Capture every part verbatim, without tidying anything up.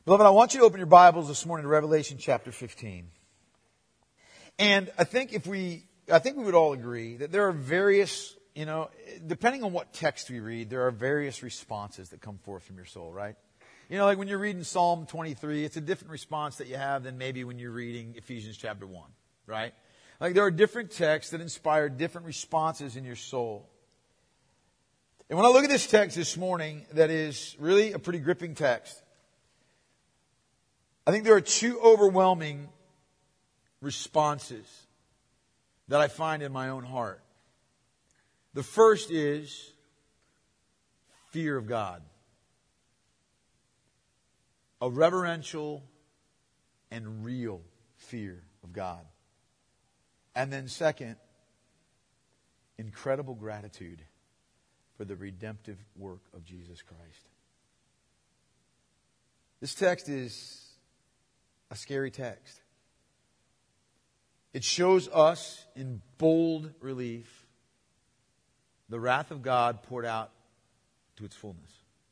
Beloved, I want you to open your Bibles this morning to Revelation chapter fifteen. And I think if we, I think we would all agree that there are various, you know, depending on what text we read, there are various responses that come forth from your soul, right? You know, like when you're reading Psalm twenty-three, it's a different response that you have than maybe when you're reading Ephesians chapter one, right? Like there are different texts that inspire different responses in your soul. And when I look at this text this morning, that is really a pretty gripping text, I think there are two overwhelming responses that I find in my own heart. The first is fear of God. A reverential and real fear of God. And then second, incredible gratitude for the redemptive work of Jesus Christ. This text is a scary text. It shows us in bold relief the wrath of God poured out to its fullness.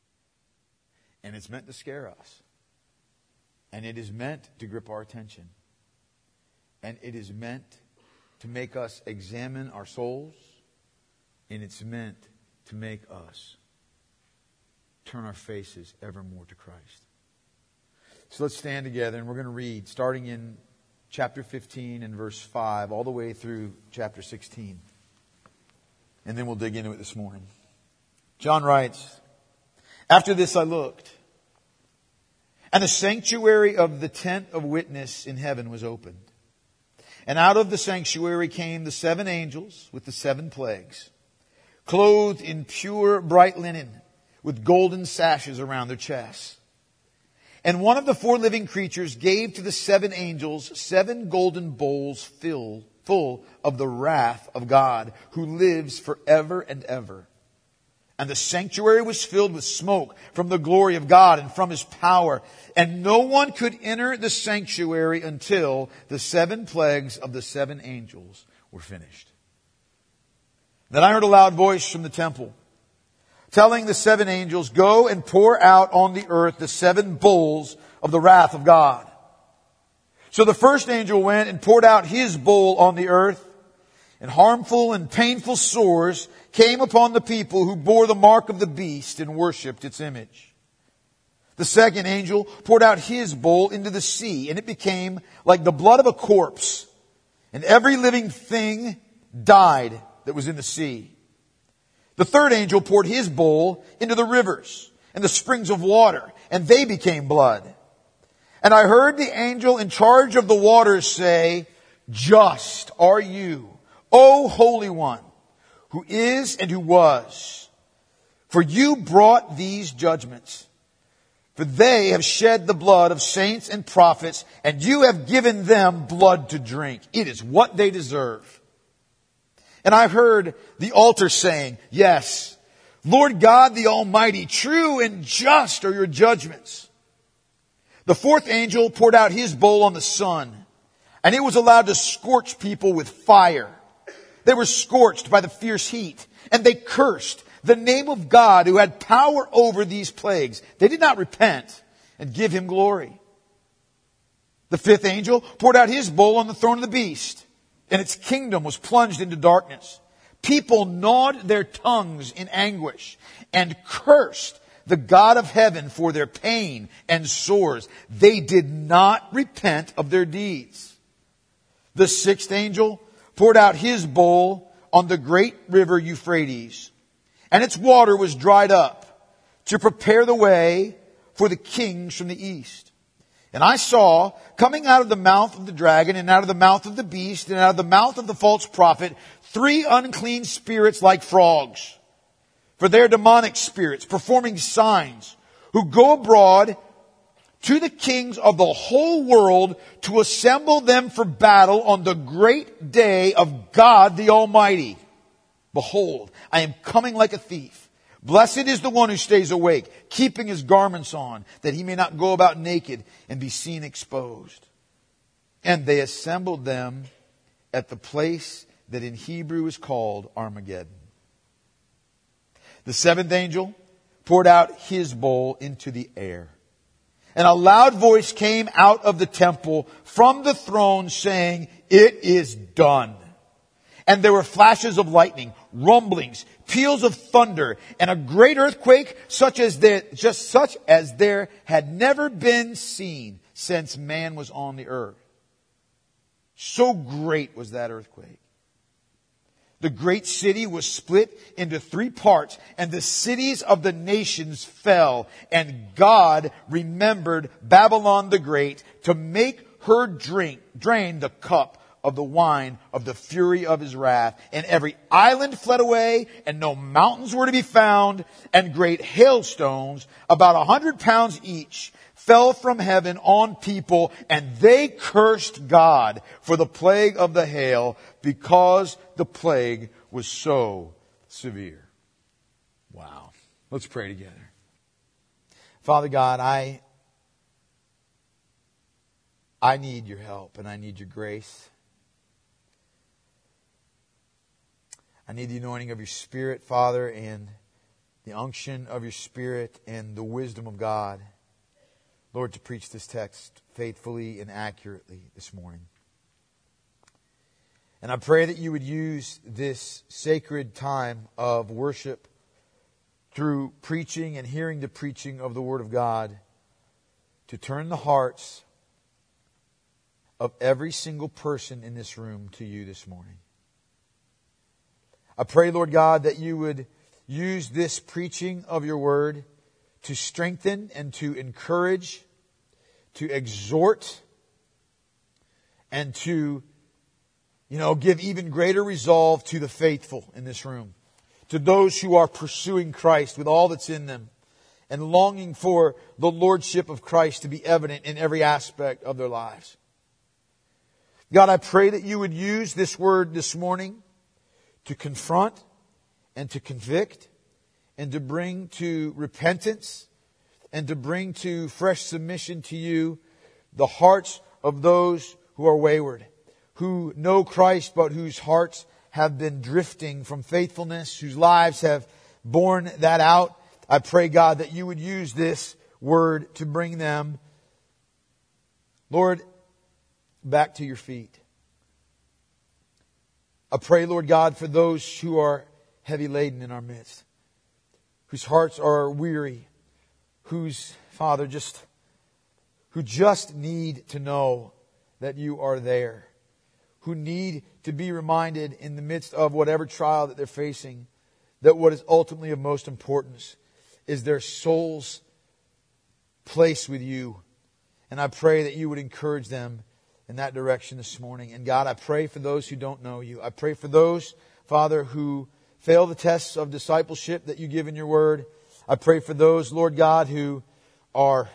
And it's meant to scare us. And it is meant to grip our attention. And it is meant to make us examine our souls. And it's meant to make us turn our faces ever more to Christ. So let's stand together and we're going to read starting in chapter fifteen and verse five all the way through chapter sixteen. And then we'll dig into it this morning. John writes, "After this I looked, and the sanctuary of the tent of witness in heaven was opened. And out of the sanctuary came the seven angels with the seven plagues, clothed in pure bright linen, with golden sashes around their chests. And one of the four living creatures gave to the seven angels seven golden bowls filled, full of the wrath of God, who lives forever and ever. And the sanctuary was filled with smoke from the glory of God and from His power. And no one could enter the sanctuary until the seven plagues of the seven angels were finished. Then I heard a loud voice from the temple, telling the seven angels, 'Go and pour out on the earth the seven bowls of the wrath of God.' So the first angel went and poured out his bowl on the earth, and harmful and painful sores came upon the people who bore the mark of the beast and worshipped its image. The second angel poured out his bowl into the sea, and it became like the blood of a corpse, and every living thing died that was in the sea. The third angel poured his bowl into the rivers and the springs of water, and they became blood. And I heard the angel in charge of the waters say, 'Just are you, O Holy One, who is and who was. For you brought these judgments. For they have shed the blood of saints and prophets, and you have given them blood to drink. It is what they deserve.' And I heard the altar saying, 'Yes, Lord God the Almighty, true and just are your judgments.' The fourth angel poured out his bowl on the sun, and it was allowed to scorch people with fire. They were scorched by the fierce heat, and they cursed the name of God who had power over these plagues. They did not repent and give Him glory. The fifth angel poured out his bowl on the throne of the beast, and its kingdom was plunged into darkness. People gnawed their tongues in anguish and cursed the God of heaven for their pain and sores. They did not repent of their deeds. The sixth angel poured out his bowl on the great river Euphrates, and its water was dried up to prepare the way for the kings from the east. And I saw, coming out of the mouth of the dragon, and out of the mouth of the beast, and out of the mouth of the false prophet, three unclean spirits like frogs. For they are demonic spirits, performing signs, who go abroad to the kings of the whole world to assemble them for battle on the great day of God the Almighty. Behold, I am coming like a thief. Blessed is the one who stays awake, keeping his garments on, that he may not go about naked and be seen exposed. And they assembled them at the place that in Hebrew is called Armageddon. The seventh angel poured out his bowl into the air. And a loud voice came out of the temple from the throne saying, "It is done." And there were flashes of lightning, rumblings, peals of thunder, and a great earthquake, such as there, just such as there had never been seen since man was on the earth. So great was that earthquake. The great city was split into three parts, and the cities of the nations fell. And God remembered Babylon the Great to make her drink, drain the cup of the wine of the fury of His wrath. And every island fled away, and no mountains were to be found, and great hailstones, about a hundred pounds each, fell from heaven on people, and they cursed God for the plague of the hail, because the plague was so severe. Wow. Let's pray together. Father God, I, I need your help, and I need your grace. I need the anointing of your Spirit, Father, and the unction of your Spirit and the wisdom of God, Lord, to preach this text faithfully and accurately this morning. And I pray that you would use this sacred time of worship through preaching and hearing the preaching of the Word of God to turn the hearts of every single person in this room to you this morning. I pray, Lord God, that you would use this preaching of your word to strengthen and to encourage, to exhort, and to, you know, give even greater resolve to the faithful in this room, to those who are pursuing Christ with all that's in them and longing for the lordship of Christ to be evident in every aspect of their lives. God, I pray that you would use this word this morning to confront and to convict and to bring to repentance and to bring to fresh submission to you the hearts of those who are wayward, who know Christ but whose hearts have been drifting from faithfulness, whose lives have borne that out. I pray, God, that you would use this word to bring them, Lord, back to your feet. I pray, Lord God, for those who are heavy laden in our midst, whose hearts are weary, whose, Father, just, who just need to know that you are there, who need to be reminded in the midst of whatever trial that they're facing, that what is ultimately of most importance is their soul's place with you. And I pray that you would encourage them in that direction this morning. And God, I pray for those who don't know you. I pray for those, Father, who fail the tests of discipleship that you give in your word. I pray for those, Lord God, who are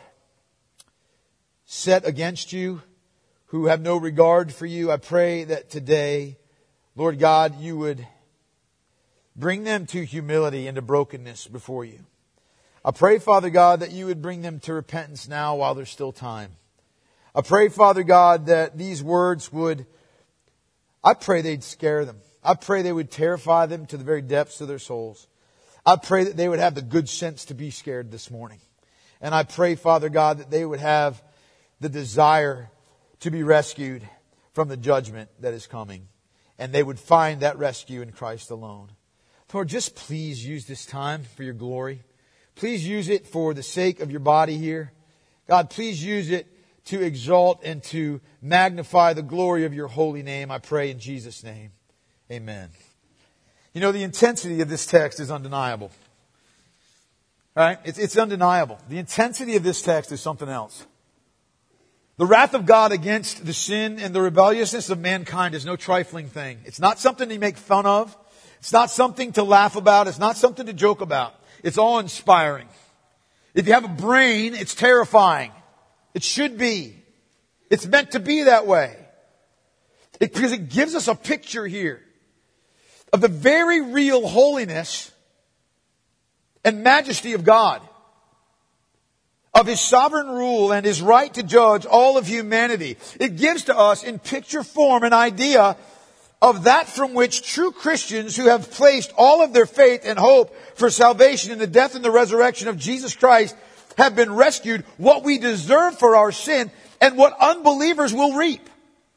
set against you, who have no regard for you. I pray that today, Lord God, you would bring them to humility and to brokenness before you. I pray, Father God, that you would bring them to repentance now while there's still time. I pray, Father God, that these words would, I pray they'd scare them. I pray they would terrify them to the very depths of their souls. I pray that they would have the good sense to be scared this morning. And I pray, Father God, that they would have the desire to be rescued from the judgment that is coming. And they would find that rescue in Christ alone. Lord, just please use this time for your glory. Please use it for the sake of your body here. God, please use it to exalt and to magnify the glory of your holy name. I pray in Jesus' name. Amen. You know, the intensity of this text is undeniable. Right? It's, it's undeniable. The intensity of this text is something else. The wrath of God against the sin and the rebelliousness of mankind is no trifling thing. It's not something to make fun of. It's not something to laugh about. It's not something to joke about. It's awe-inspiring. If you have a brain, it's terrifying. It should be. It's meant to be that way. It, because it gives us a picture here of the very real holiness and majesty of God, of His sovereign rule and His right to judge all of humanity. It gives to us in picture form an idea of that from which true Christians who have placed all of their faith and hope for salvation in the death and the resurrection of Jesus Christ have been rescued, what we deserve for our sin, and what unbelievers will reap.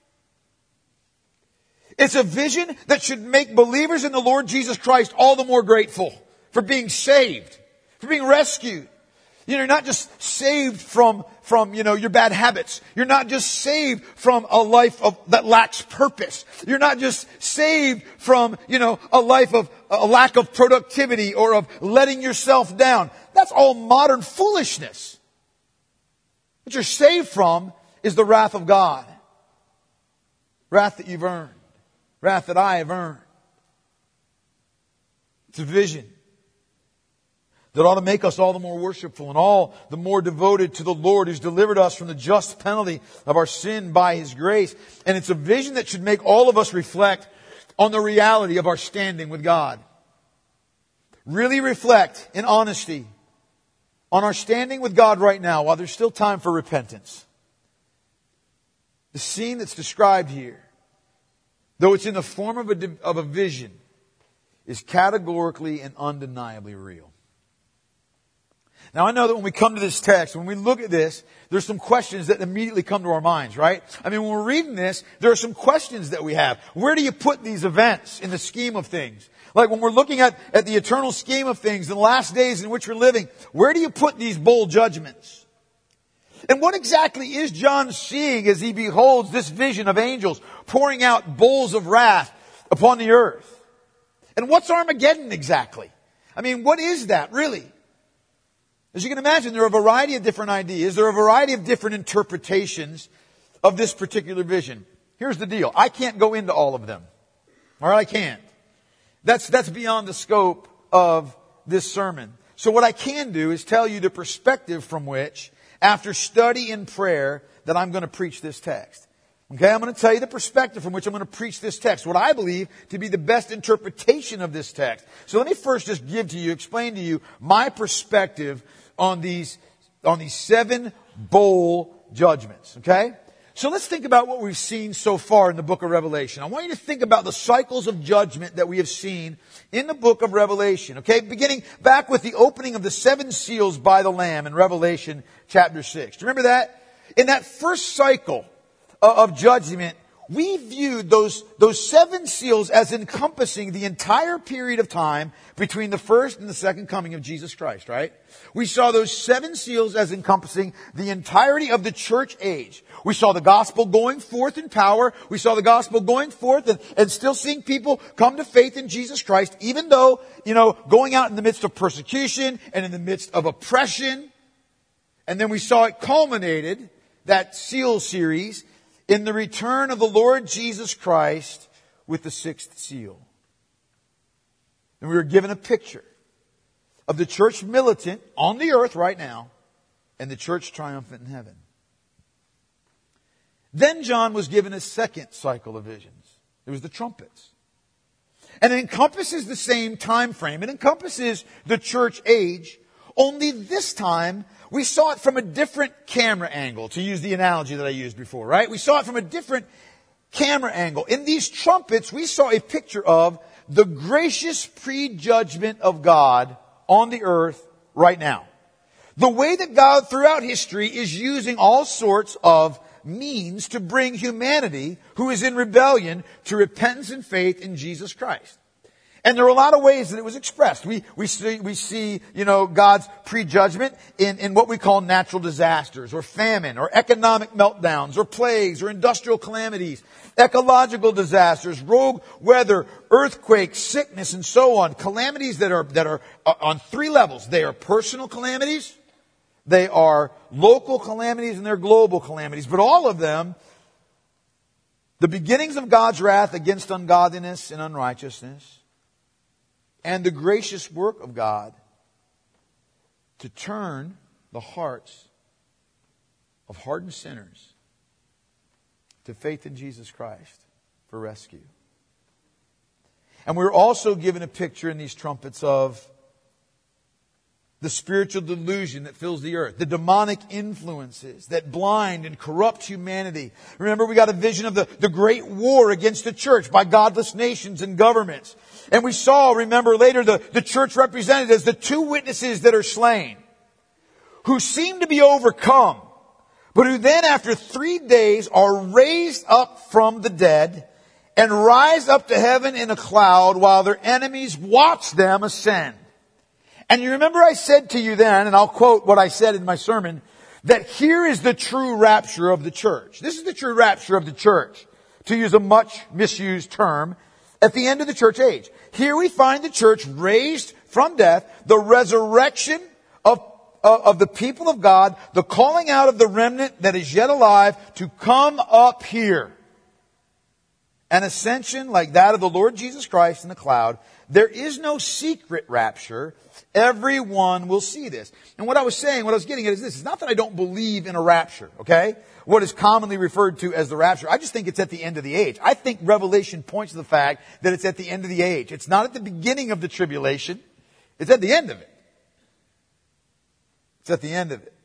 It's a vision that should make believers in the Lord Jesus Christ all the more grateful for being saved, for being rescued. You know, you're not just saved from, from, you know, your bad habits. You're not just saved from a life of, that lacks purpose. You're not just saved from, you know, a life of, a lack of productivity or of letting yourself down. That's all modern foolishness. What you're saved from is the wrath of God. Wrath that you've earned. Wrath that I have earned. It's a vision that ought to make us all the more worshipful and all the more devoted to the Lord who's delivered us from the just penalty of our sin by His grace. And it's a vision that should make all of us reflect on the reality of our standing with God. Really reflect in honesty on our standing with God right now while there's still time for repentance. The scene that's described here, though it's in the form of a, of a vision, is categorically and undeniably real. Now I know that when we come to this text, when we look at this, there's some questions that immediately come to our minds, right? I mean, when we're reading this, there are some questions that we have. Where do you put these events in the scheme of things? Like when we're looking at, at the eternal scheme of things, the last days in which we're living, where do you put these bowl judgments? And what exactly is John seeing as he beholds this vision of angels pouring out bowls of wrath upon the earth? And what's Armageddon exactly? I mean, what is that really? As you can imagine, there are a variety of different ideas. There are a variety of different interpretations of this particular vision. Here's the deal. I can't go into all of them. All right, I can't. That's, that's beyond the scope of this sermon. So what I can do is tell you the perspective from which, after study and prayer, that I'm going to preach this text. Okay, I'm going to tell you the perspective from which I'm going to preach this text, what I believe to be the best interpretation of this text. So let me first just give to you, explain to you my perspective on these, on these seven bowl judgments. Okay? So let's think about what we've seen so far in the book of Revelation. I want you to think about the cycles of judgment that we have seen in the book of Revelation. Okay? Beginning back with the opening of the seven seals by the Lamb in Revelation chapter six. Do you remember that? In that first cycle of judgment, we viewed those, those seven seals as encompassing the entire period of time between the first and the second coming of Jesus Christ, right? We saw those seven seals as encompassing the entirety of the church age. We saw the gospel going forth in power. We saw the gospel going forth and, and still seeing people come to faith in Jesus Christ, even though, you know, going out in the midst of persecution and in the midst of oppression. And then we saw it culminated, that seal series, in the return of the Lord Jesus Christ with the sixth seal. And we were given a picture of the church militant on the earth right now and the church triumphant in heaven. Then John was given a second cycle of visions. It was the trumpets. And it encompasses the same time frame. It encompasses the church age, only this time we saw it from a different camera angle, to use the analogy that I used before, right? We saw it from a different camera angle. In these trumpets, we saw a picture of the gracious prejudgment of God on the earth right now. The way that God throughout history is using all sorts of means to bring humanity who is in rebellion to repentance and faith in Jesus Christ. And there are a lot of ways that it was expressed. We, we see, we see, you know, God's prejudgment in, in what we call natural disasters or famine or economic meltdowns or plagues or industrial calamities, ecological disasters, rogue weather, earthquakes, sickness, and so on. Calamities that are, that are on three levels. They are personal calamities, they are local calamities, and they're global calamities. But all of them, the beginnings of God's wrath against ungodliness and unrighteousness, and the gracious work of God to turn the hearts of hardened sinners to faith in Jesus Christ for rescue. And we're also given a picture in these trumpets of the spiritual delusion that fills the earth, the demonic influences that blind and corrupt humanity. Remember, we got a vision of the, the great war against the church by godless nations and governments. And we saw, remember later, the, the church represented as the two witnesses that are slain, who seem to be overcome, but who then after three days are raised up from the dead and rise up to heaven in a cloud while their enemies watch them ascend. And you remember I said to you then, and I'll quote what I said in my sermon, that here is the true rapture of the church. This is the true rapture of the church, to use a much misused term, at the end of the church age. Here we find the church raised from death, the resurrection of, of, of the people of God, the calling out of the remnant that is yet alive to come up here. An ascension like that of the Lord Jesus Christ in the cloud. There is no secret rapture. Everyone will see this. And what I was saying, what I was getting at is this. It's not that I don't believe in a rapture, okay? What is commonly referred to as the rapture. I just think it's at the end of the age. I think Revelation points to the fact that it's at the end of the age. It's not at the beginning of the tribulation. It's at the end of it. It's at the end of it.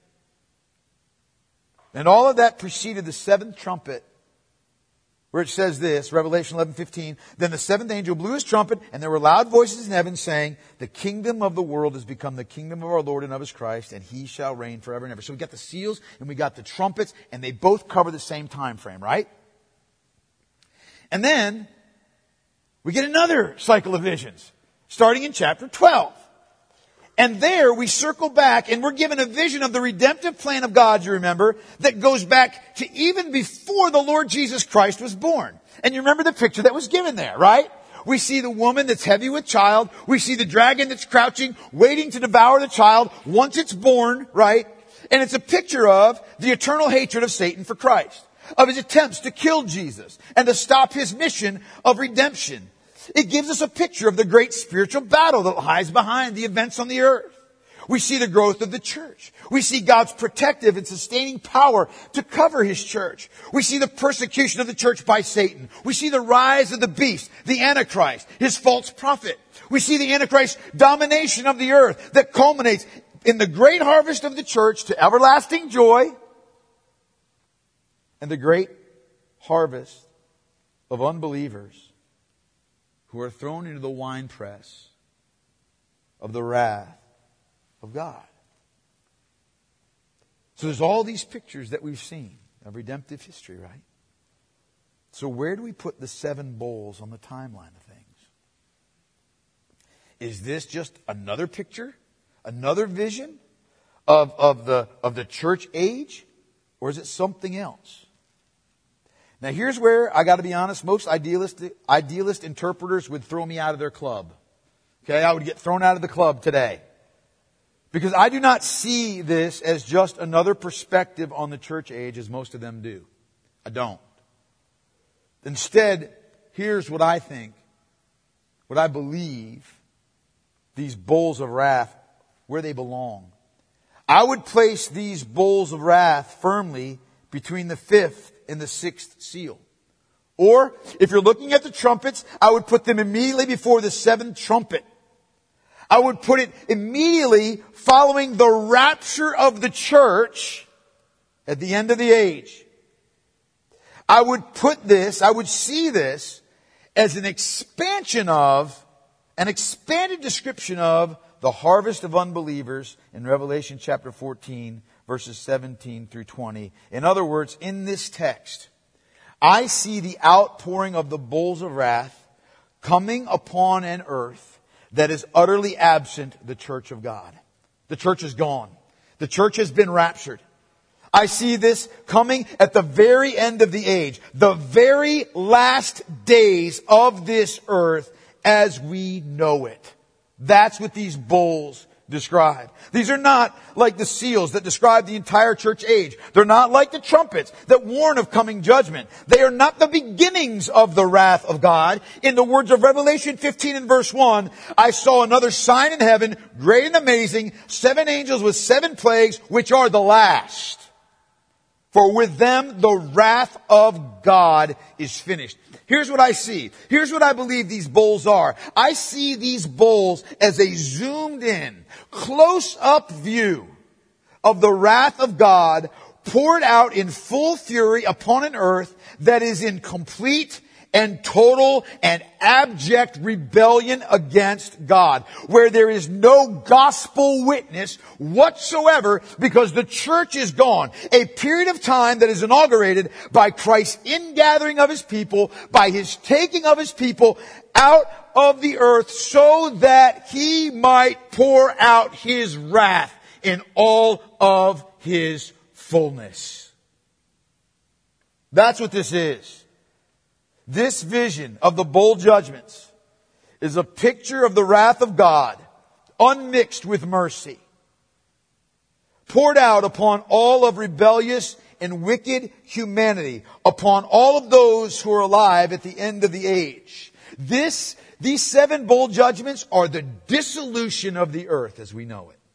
And all of that preceded the seventh trumpet, where it says this, Revelation eleven fifteen, then the seventh angel blew his trumpet, and there were loud voices in heaven saying, the kingdom of the world has become the kingdom of our Lord and of his Christ, and he shall reign forever and ever. So we got the seals and we got the trumpets, and they both cover the same time frame, right? And then we get another cycle of visions, starting in chapter twelve. And there we circle back and we're given a vision of the redemptive plan of God, you remember, that goes back to even before the Lord Jesus Christ was born. And you remember the picture that was given there, right? We see the woman that's heavy with child. We see the dragon that's crouching, waiting to devour the child once it's born, right? And it's a picture of the eternal hatred of Satan for Christ, of his attempts to kill Jesus and to stop his mission of redemption. It gives us a picture of the great spiritual battle that lies behind the events on the earth. We see the growth of the church. We see God's protective and sustaining power to cover his church. We see the persecution of the church by Satan. We see the rise of the beast, the Antichrist, his false prophet. We see the Antichrist's domination of the earth that culminates in the great harvest of the church to everlasting joy and the great harvest of unbelievers who are thrown into the winepress of the wrath of God. So there's all these pictures that we've seen of redemptive history, right? So where do we put the seven bowls on the timeline of things? Is this just another picture? Another vision of, of, the, of the church age? Or is it something else? Now here's where, I got to be honest, most idealist, idealist interpreters would throw me out of their club. Okay, I would get thrown out of the club today. Because I do not see this as just another perspective on the church age as most of them do. I don't. Instead, here's what I think, what I believe these bowls of wrath, where they belong. I would place these bowls of wrath firmly between the fifth and the sixth seal. Or, if you're looking at the trumpets, I would put them immediately before the seventh trumpet. I would put it immediately following the rapture of the church at the end of the age. I would put this, I would see this as an expansion of, an expanded description of the harvest of unbelievers in Revelation chapter fourteen, verses seventeen through twenty. In other words, in this text, I see the outpouring of the bowls of wrath coming upon an earth that is utterly absent the church of God. The church is gone. The church has been raptured. I see this coming at the very end of the age, the very last days of this earth as we know it. That's what these bowls describe. These are not like the seals that describe the entire church age. They're not like the trumpets that warn of coming judgment. They are not the beginnings of the wrath of God. In the words of Revelation fifteen and verse one, I saw another sign in heaven, great and amazing, seven angels with seven plagues, which are the last. For with them the wrath of God is finished. Here's what I see. Here's what I believe these bowls are. I see these bowls as a zoomed in, close up view of the wrath of God poured out in full fury upon an earth that is in complete and total and abject rebellion against God, where there is no gospel witness whatsoever because the church is gone. A period of time that is inaugurated by Christ's ingathering of His people, by His taking of His people out of the earth so that He might pour out His wrath in all of His fullness. That's what this is. This vision of the bowl judgments is a picture of the wrath of God, unmixed with mercy, poured out upon all of rebellious and wicked humanity, upon all of those who are alive at the end of the age. This, these seven bowl judgments are the dissolution of the earth as we know it.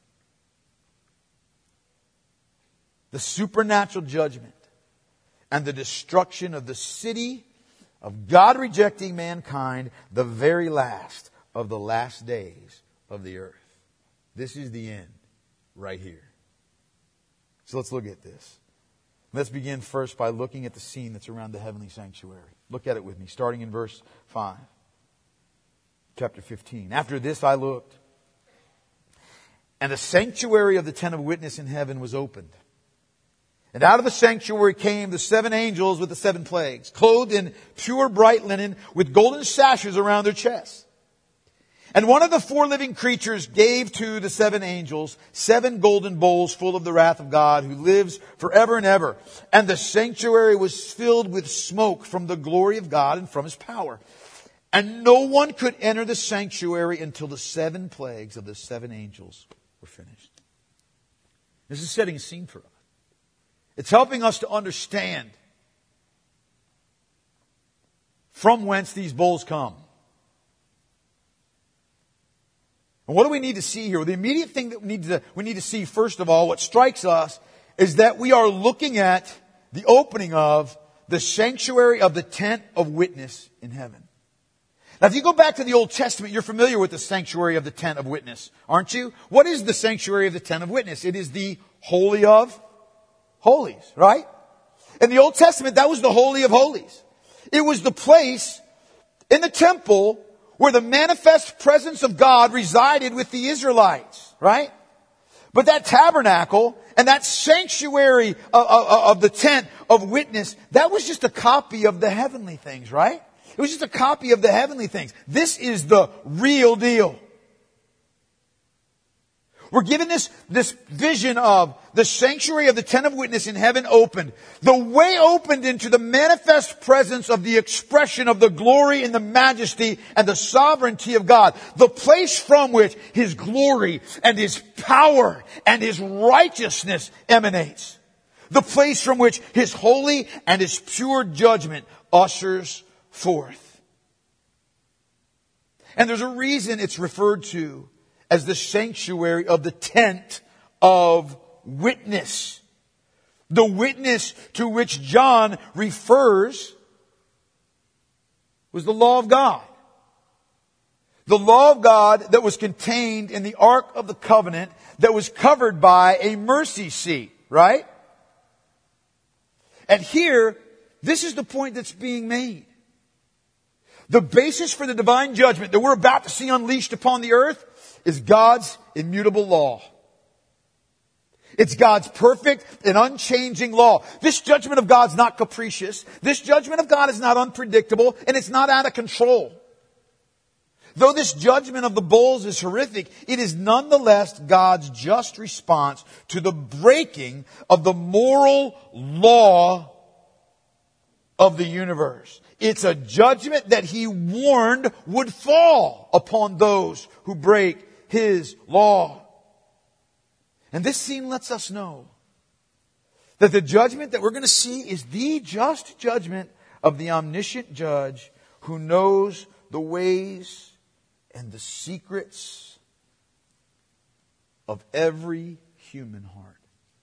The supernatural judgment and the destruction of the city of God rejecting mankind, the very last of the last days of the earth. This is the end right here. So let's look at this. Let's begin first by looking at the scene that's around the heavenly sanctuary. Look at it with me, starting in verse five. Chapter fifteen. After this I looked, and the sanctuary of the tent of witness in heaven was opened. And out of the sanctuary came the seven angels with the seven plagues, clothed in pure bright linen, with golden sashes around their chests. And one of the four living creatures gave to the seven angels seven golden bowls full of the wrath of God, who lives forever and ever. And the sanctuary was filled with smoke from the glory of God and from His power. And no one could enter the sanctuary until the seven plagues of the seven angels were finished. This is setting a scene for us. It's helping us to understand from whence these bowls come. And what do we need to see here? Well, the immediate thing that we need to, we need to see, first of all, what strikes us, is that we are looking at the opening of the sanctuary of the tent of witness in heaven. Now, if you go back to the Old Testament, you're familiar with the sanctuary of the tent of witness, aren't you? What is the sanctuary of the tent of witness? It is the Holy of Holies, right? In the Old Testament, that was the Holy of Holies. It was the place in the temple where the manifest presence of God resided with the Israelites, right? But that tabernacle and that sanctuary of, of, of the tent of witness, that was just a copy of the heavenly things, right? It was just a copy of the heavenly things. This is the real deal. We're given this, this vision of the sanctuary of the tent of witness in heaven opened. The way opened into the manifest presence of the expression of the glory and the majesty and the sovereignty of God. The place from which His glory and His power and His righteousness emanates. The place from which His holy and His pure judgment ushers forth. And there's a reason it's referred to as the sanctuary of the tent of witness. The witness to which John refers was the law of God. The law of God that was contained in the Ark of the Covenant that was covered by a mercy seat, right? And here, this is the point that's being made. The basis for the divine judgment that we're about to see unleashed upon the earth is God's immutable law. It's God's perfect and unchanging law. This judgment of God's not capricious. This judgment of God is not unpredictable, and it's not out of control. Though this judgment of the bowls is horrific, it is nonetheless God's just response to the breaking of the moral law of the universe. It's a judgment that He warned would fall upon those who break His law. And this scene lets us know that the judgment that we're going to see is the just judgment of the omniscient judge who knows the ways and the secrets of every human heart.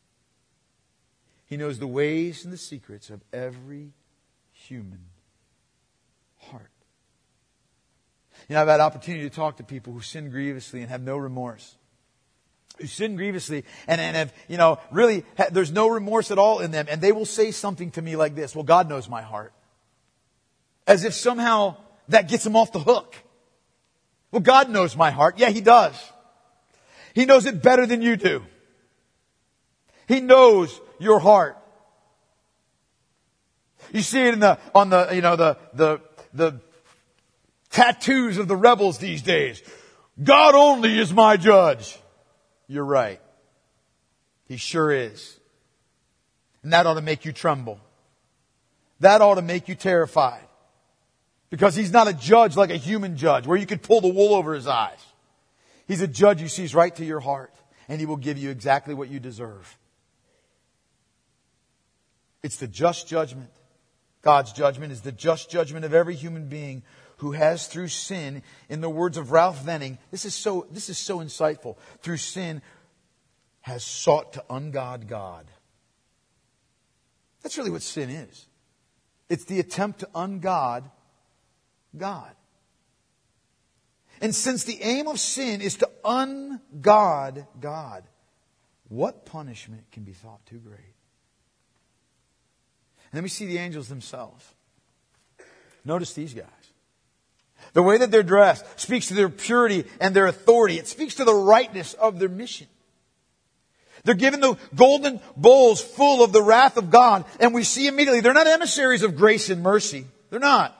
He knows the ways and the secrets of every human heart. You know, I've had opportunity to talk to people who sin grievously and have no remorse. Who sin grievously and, and have, you know, really, ha- there's no remorse at all in them. And they will say something to me like this: well, God knows my heart. As if somehow that gets him off the hook. Well, God knows my heart. Yeah, He does. He knows it better than you do. He knows your heart. You see it in the, on the, you know, the, the, the tattoos of the rebels these days. God only is my judge. You're right. He sure is. And that ought to make you tremble. That ought to make you terrified. Because He's not a judge like a human judge where you could pull the wool over His eyes. He's a judge who sees right to your heart. And He will give you exactly what you deserve. It's the just judgment. God's judgment is the just judgment of every human being who has through sin, in the words of Ralph Venning, this is so, this is so insightful, through sin has sought to ungod God. That's really what sin is. It's the attempt to ungod God. And since the aim of sin is to ungod God, what punishment can be thought too great? And then we see the angels themselves. Notice these guys. The way that they're dressed speaks to their purity and their authority. It speaks to the rightness of their mission. They're given the golden bowls full of the wrath of God. And we see immediately they're not emissaries of grace and mercy. They're not.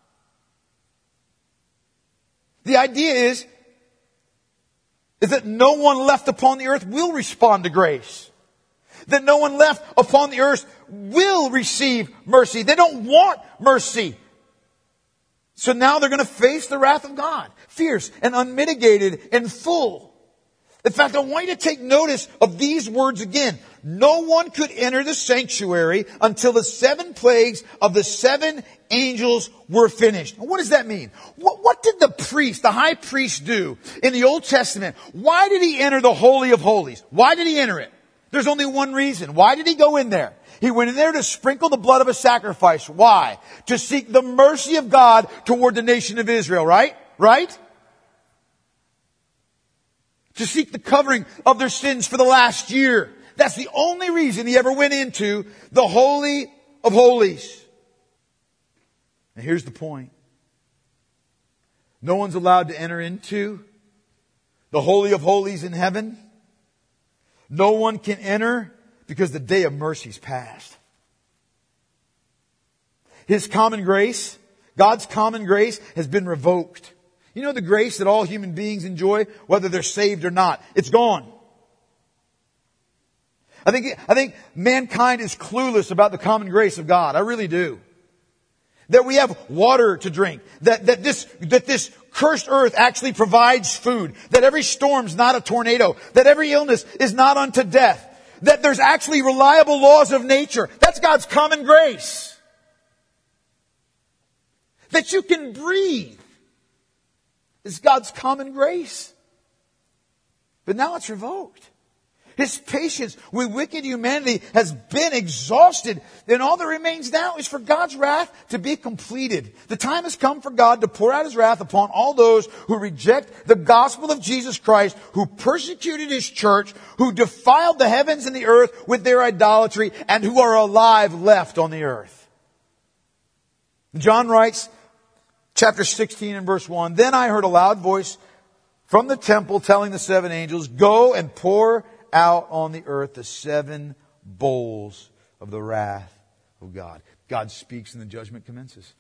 The idea is, is that no one left upon the earth will respond to grace. That no one left upon the earth will receive mercy. They don't want mercy. So now they're going to face the wrath of God. Fierce and unmitigated and full. In fact, I want you to take notice of these words again. No one could enter the sanctuary until the seven plagues of the seven angels were finished. What does that mean? What, what did the priest, the high priest, do in the Old Testament? Why did he enter the Holy of Holies? Why did he enter it? There's only one reason. Why did he go in there? He went in there to sprinkle the blood of a sacrifice. Why? To seek the mercy of God toward the nation of Israel, right? Right? To seek the covering of their sins for the last year. That's the only reason he ever went into the Holy of Holies. And here's the point. No one's allowed to enter into the Holy of Holies in heaven. No one can enter because the day of mercy's passed. His common grace, God's common grace, has been revoked. You know the grace that all human beings enjoy, whether they're saved or not? It's gone. I think, I think mankind is clueless about the common grace of God. I really do. That we have water to drink. That, that this, that this cursed earth actually provides food. That every storm's not a tornado. That every illness is not unto death. That there's actually reliable laws of nature. That's God's common grace. That you can breathe is God's common grace. But now it's revoked. His patience with wicked humanity has been exhausted. And all that remains now is for God's wrath to be completed. The time has come for God to pour out His wrath upon all those who reject the gospel of Jesus Christ, who persecuted His church, who defiled the heavens and the earth with their idolatry, and who are alive left on the earth. John writes, chapter sixteen and verse one, "Then I heard a loud voice from the temple telling the seven angels, 'Go and pour out on the earth the seven bowls of the wrath of God.'" God speaks and the judgment commences.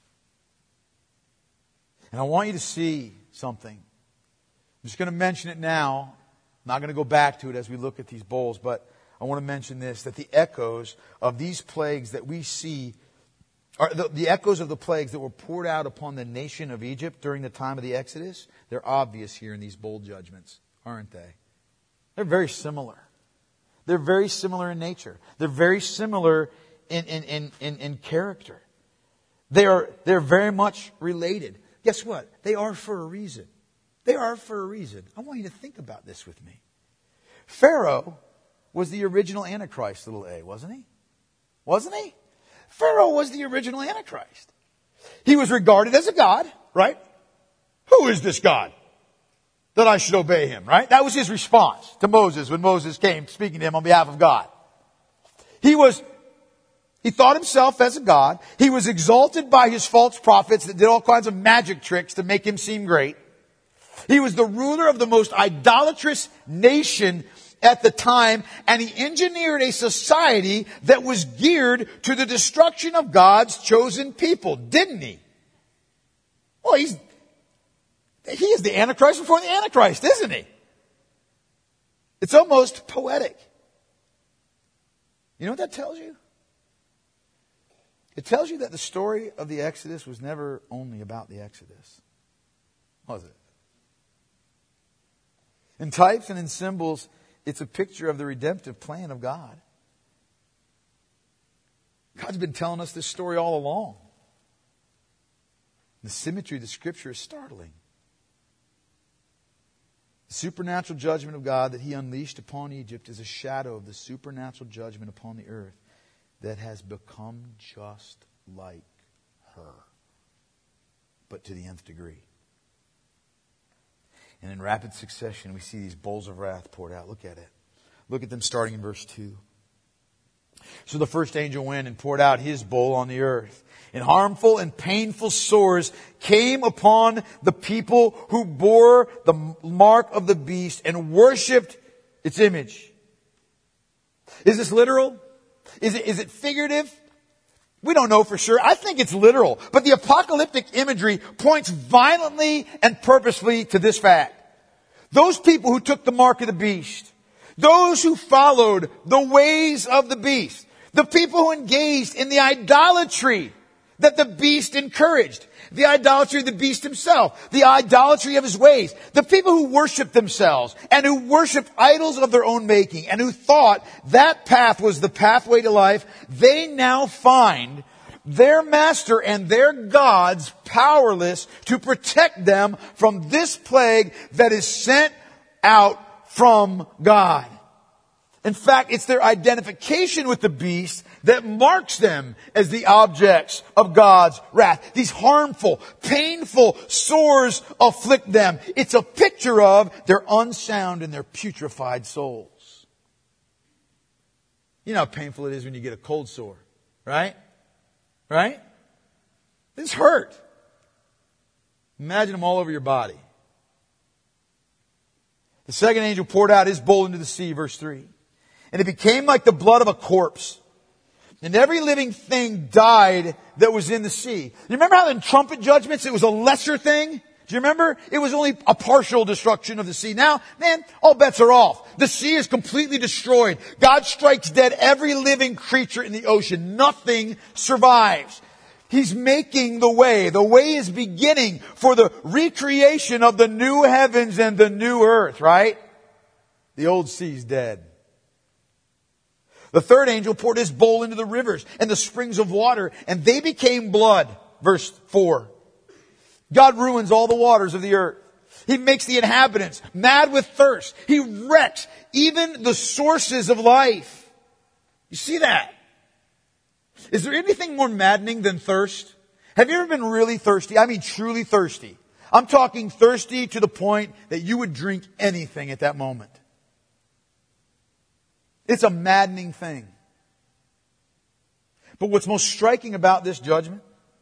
And I want you to see something. I'm just going to mention it now. I'm not going to go back to it as we look at these bowls, but I want to mention this, that the echoes of these plagues that we see are the, the echoes of the plagues that were poured out upon the nation of Egypt during the time of the Exodus, they're obvious here in these bowl judgments, aren't they? They're very similar. They're very similar in nature. They're very similar in, in, in, in, in character. They are, they're very much related. Guess what? They are for a reason. They are for a reason. I want you to think about this with me. Pharaoh was the original Antichrist, little a, wasn't he? Wasn't he? Pharaoh was the original Antichrist. He was regarded as a god, right? Who is this God that I should obey him, right? That was his response to Moses when Moses came speaking to him on behalf of God. He was He thought himself as a god. He was exalted by his false prophets that did all kinds of magic tricks to make him seem great. He was the ruler of the most idolatrous nation at the time, and he engineered a society that was geared to the destruction of God's chosen people, didn't he? Well, he's, he is the Antichrist before the Antichrist, isn't he? It's almost poetic. You know what that tells you? It tells you that the story of the Exodus was never only about the Exodus. Was it? In types and in symbols, it's a picture of the redemptive plan of God. God's been telling us this story all along. The symmetry of the Scripture is startling. The supernatural judgment of God that He unleashed upon Egypt is a shadow of the supernatural judgment upon the earth that has become just like her, but to the nth degree. And in rapid succession, we see these bowls of wrath poured out. Look at it. Look at them starting in verse two. So the first angel went and poured out his bowl on the earth. And harmful and painful sores came upon the people who bore the mark of the beast and worshipped its image. Is this literal? Is it, is it figurative? We don't know for sure. I think it's literal. But the apocalyptic imagery points violently and purposefully to this fact. Those people who took the mark of the beast, those who followed the ways of the beast, the people who engaged in the idolatry that the beast encouraged, the idolatry of the beast himself, the idolatry of his ways, the people who worshiped themselves and who worshiped idols of their own making and who thought that path was the pathway to life, they now find their master and their gods powerless to protect them from this plague that is sent out from God. In fact, it's their identification with the beast that marks them as the objects of God's wrath. These harmful, painful sores afflict them. It's a picture of their unsound and their putrefied souls. You know how painful it is when you get a cold sore, right? Right? This hurt. Imagine them all over your body. The second angel poured out his bowl into the sea, verse three. And it became like the blood of a corpse. And every living thing died that was in the sea. You remember how in trumpet judgments it was a lesser thing? Do you remember? It was only a partial destruction of the sea. Now, man, all bets are off. The sea is completely destroyed. God strikes dead every living creature in the ocean. Nothing survives. He's making the way. The way is beginning for the recreation of the new heavens and the new earth, right? The old sea's dead. The third angel poured his bowl into the rivers and the springs of water, and they became blood. Verse four. God ruins all the waters of the earth. He makes the inhabitants mad with thirst. He wrecks even the sources of life. You see that? Is there anything more maddening than thirst? Have you ever been really thirsty? I mean truly thirsty. I'm talking thirsty to the point that you would drink anything at that moment. It's a maddening thing. But what's most striking about this judgment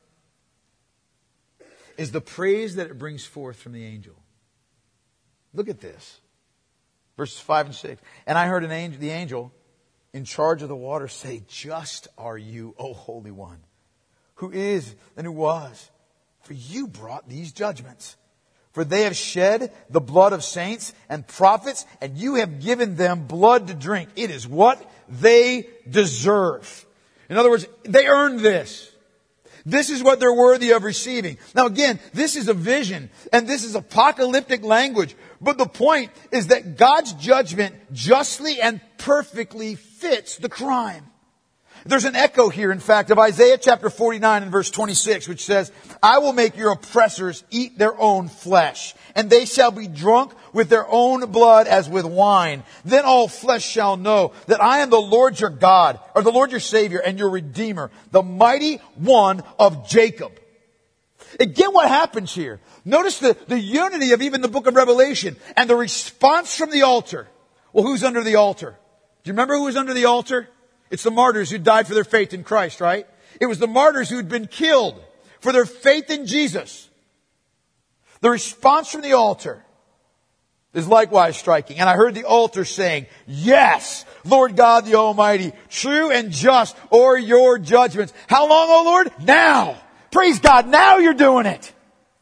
is the praise that it brings forth from the angel. Look at this. Verses five and six. And I heard an angel, the angel in charge of the water say, "Just are you, O Holy One, who is and who was, for you brought these judgments. For they have shed the blood of saints and prophets, and you have given them blood to drink. It is what they deserve." In other words, they earned this. This is what they're worthy of receiving. Now again, this is a vision, and this is apocalyptic language. But the point is that God's judgment justly and perfectly fits the crime. There's an echo here, in fact, of Isaiah chapter forty-nine and verse twenty-six, which says, "I will make your oppressors eat their own flesh, and they shall be drunk with their own blood as with wine. Then all flesh shall know that I am the Lord your God," or the Lord your Savior and your Redeemer, "the mighty one of Jacob." Again, what happens here? Notice the, the unity of even the book of Revelation and the response from the altar. Well, who's under the altar? Do you remember who was under the altar? It's the martyrs who died for their faith in Christ, right? It was the martyrs who had been killed for their faith in Jesus. The response from the altar is likewise striking. And I heard the altar saying, yes, Lord God the Almighty, true and just are your judgments. How long, O Lord? Now. Praise God, now you're doing it.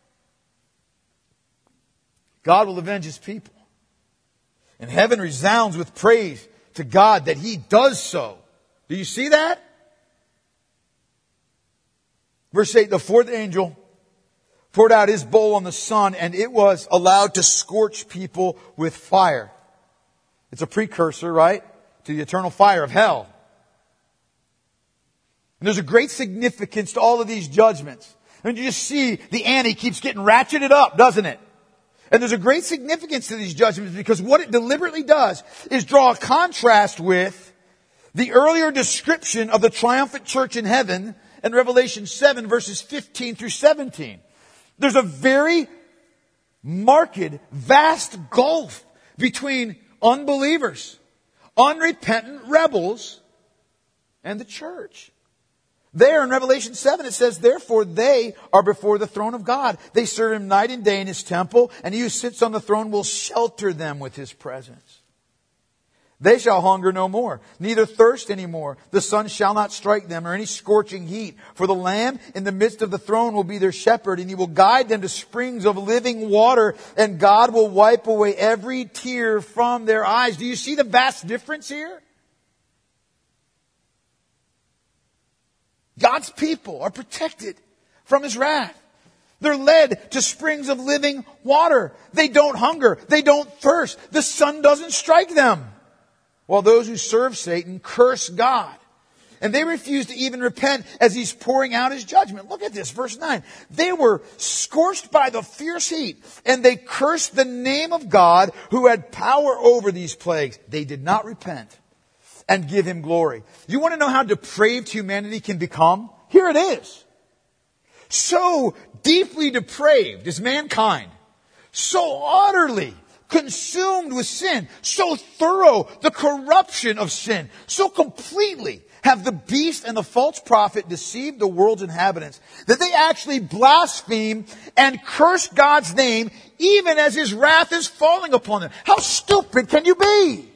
God will avenge His people. And heaven resounds with praise to God that He does so. Do you see that? Verse eight, the fourth angel poured out his bowl on the sun, and it was allowed to scorch people with fire. It's a precursor, right, to the eternal fire of hell. And there's a great significance to all of these judgments. And you just see the ante keeps getting ratcheted up, doesn't it? And there's a great significance to these judgments because what it deliberately does is draw a contrast with the earlier description of the triumphant church in heaven in Revelation seven verses fifteen through seventeen. There's a very marked, vast gulf between unbelievers, unrepentant rebels, and the church. There in Revelation seven it says, therefore they are before the throne of God. They serve Him night and day in His temple, and He who sits on the throne will shelter them with His presence. They shall hunger no more, neither thirst any more. The sun shall not strike them, or any scorching heat. For the Lamb in the midst of the throne will be their shepherd, and He will guide them to springs of living water, and God will wipe away every tear from their eyes. Do you see the vast difference here? God's people are protected from His wrath. They're led to springs of living water. They don't hunger. They don't thirst. The sun doesn't strike them. While those who serve Satan curse God. And they refuse to even repent as He's pouring out His judgment. Look at this, verse nine. They were scorched by the fierce heat, and they cursed the name of God who had power over these plagues. They did not repent and give Him glory. You want to know how depraved humanity can become? Here it is. So deeply depraved is mankind. So utterly consumed with sin, so thorough the corruption of sin, so completely have the beast and the false prophet deceived the world's inhabitants that they actually blaspheme and curse God's name even as His wrath is falling upon them. How stupid can you be?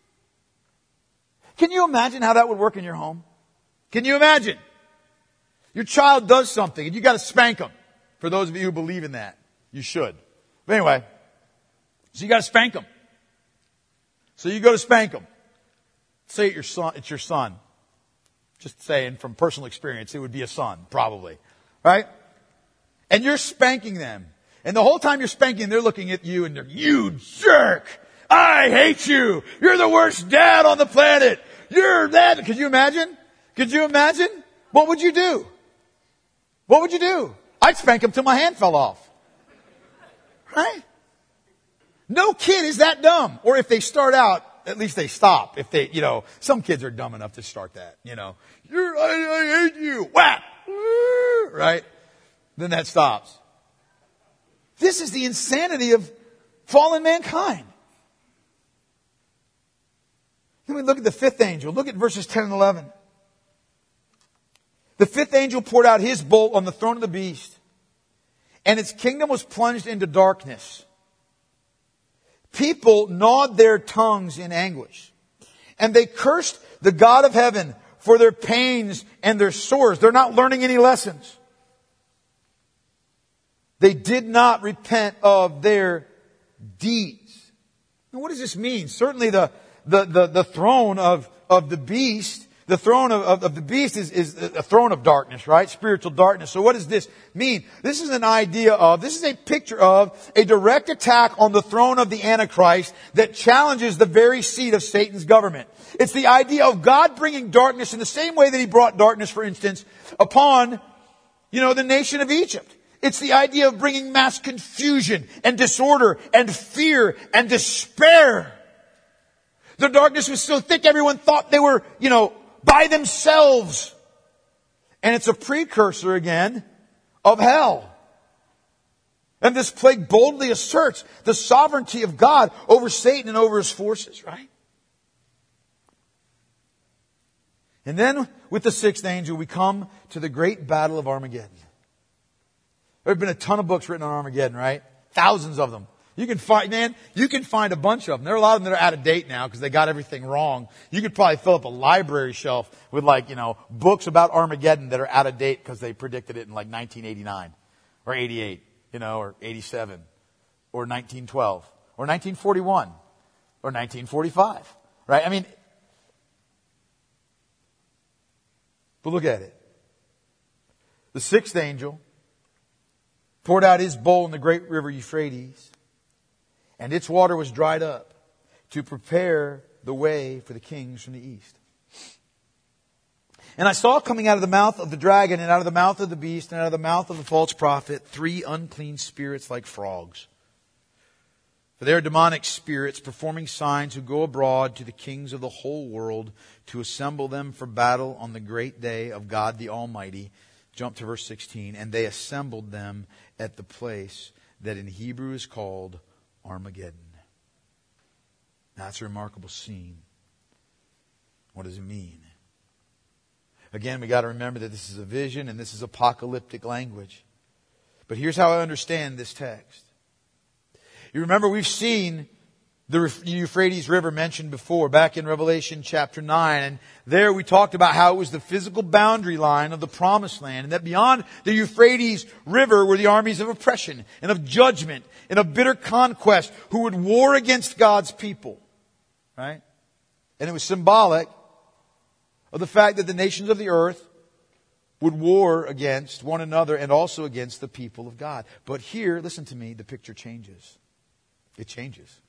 Can you imagine how that would work in your home? Can you imagine? Your child does something and you got to spank them. For those of you who believe in that, you should. But anyway, so you got to spank them. So you go to spank them. Say it's your son. It's your son. Just saying from personal experience, it would be a son, probably, right? And you're spanking them, and the whole time you're spanking, they're looking at you and they're, "You jerk! I hate you! You're the worst dad on the planet! You're that!" Could you imagine? Could you imagine? What would you do? What would you do? I'd spank them till my hand fell off, right? No kid is that dumb. Or if they start out, at least they stop. If they, you know, some kids are dumb enough to start that, you know. You're, I, I hate you. Whap! Right? Then that stops. This is the insanity of fallen mankind. Then we look at the fifth angel. Look at verses ten and eleven. The fifth angel poured out his bowl on the throne of the beast, and its kingdom was plunged into darkness. People gnawed their tongues in anguish, and they cursed the God of heaven for their pains and their sores. They're not learning any lessons. They did not repent of their deeds. Now, what does this mean? Certainly the, the, the, the throne of, of the beast The throne of, of, of the beast is, is a throne of darkness, right? Spiritual darkness. So what does this mean? This is an idea of, this is a picture of a direct attack on the throne of the Antichrist that challenges the very seat of Satan's government. It's the idea of God bringing darkness in the same way that He brought darkness, for instance, upon, you know, the nation of Egypt. It's the idea of bringing mass confusion and disorder and fear and despair. The darkness was so thick everyone thought they were, you know, by themselves. And it's a precursor again of hell. And this plague boldly asserts the sovereignty of God over Satan and over his forces, right? And then with the sixth angel, we come to the great battle of Armageddon. There have been a ton of books written on Armageddon, right? Thousands of them. You can find, man, you can find a bunch of them. There are a lot of them that are out of date now because they got everything wrong. You could probably fill up a library shelf with like, you know, books about Armageddon that are out of date because they predicted it in like nineteen eighty-nine or eighty-eight, you know, or eighty-seven or nineteen twelve or nineteen forty-one or nineteen forty-five, right? I mean, but look at it. The sixth angel poured out his bowl in the great river Euphrates, and its water was dried up to prepare the way for the kings from the east. And I saw coming out of the mouth of the dragon and out of the mouth of the beast and out of the mouth of the false prophet three unclean spirits like frogs. For they are demonic spirits performing signs who go abroad to the kings of the whole world to assemble them for battle on the great day of God the Almighty. Jump to verse sixteen. And they assembled them at the place that in Hebrew is called Armageddon. Now, that's a remarkable scene. What does it mean? Again, we got to remember that this is a vision and this is apocalyptic language. But here's how I understand this text. You remember we've seen the Euphrates River mentioned before, back in Revelation chapter nine. And there we talked about how it was the physical boundary line of the promised land. And that beyond the Euphrates River were the armies of oppression and of judgment and of bitter conquest who would war against God's people. Right? And it was symbolic of the fact that the nations of the earth would war against one another and also against the people of God. But here, listen to me, the picture changes. It changes.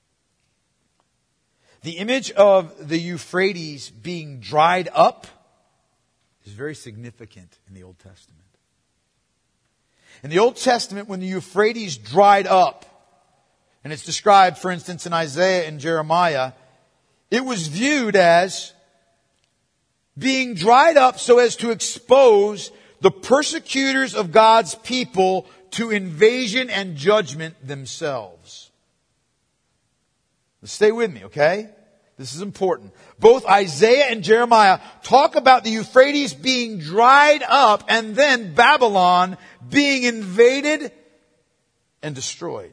The image of the Euphrates being dried up is very significant in the Old Testament. In the Old Testament, when the Euphrates dried up, and it's described, for instance, in Isaiah and Jeremiah, it was viewed as being dried up so as to expose the persecutors of God's people to invasion and judgment themselves. Stay with me, okay? This is important. Both Isaiah and Jeremiah talk about the Euphrates being dried up and then Babylon being invaded and destroyed.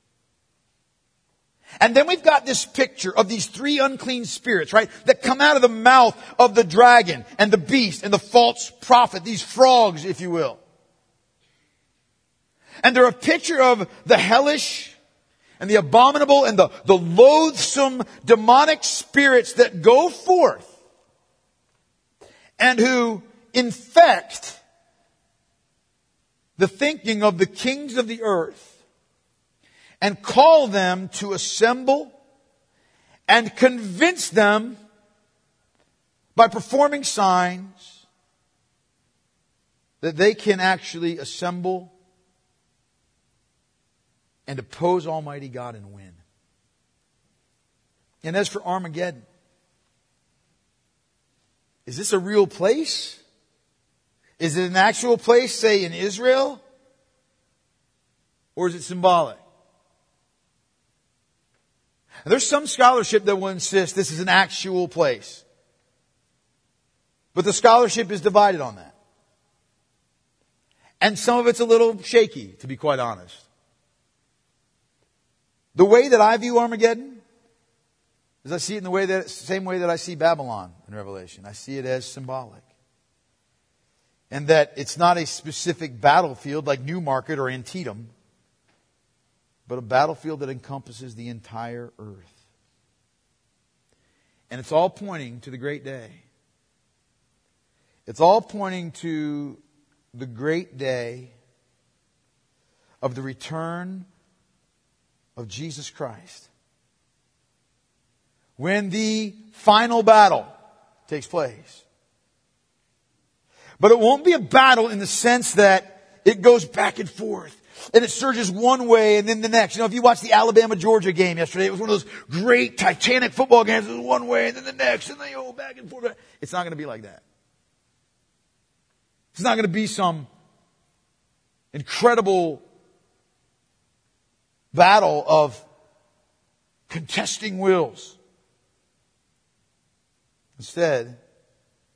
And then we've got this picture of these three unclean spirits, right, that come out of the mouth of the dragon and the beast and the false prophet, these frogs, if you will. And they're a picture of the hellish and the abominable and the, the loathsome demonic spirits that go forth and who infect the thinking of the kings of the earth and call them to assemble and convince them by performing signs that they can actually assemble and oppose Almighty God and win. And as for Armageddon, is this a real place? Is it an actual place, say, in Israel? Or is it symbolic? And there's some scholarship that will insist this is an actual place. But the scholarship is divided on that. And some of it's a little shaky, to be quite honest. The way that I view Armageddon is I see it in the way that, same way that I see Babylon in Revelation. I see it as symbolic. And that it's not a specific battlefield like Newmarket or Antietam, but a battlefield that encompasses the entire earth. And it's all pointing to the great day. It's all pointing to the great day of the return of Jesus Christ. When the final battle takes place. But it won't be a battle in the sense that it goes back and forth. And it surges one way and then the next. You know, if you watched the Alabama-Georgia game yesterday, it was one of those great Titanic football games. It was one way and then the next and they go back and forth. It's not going to be like that. It's not going to be some incredible battle of contesting wills. Instead,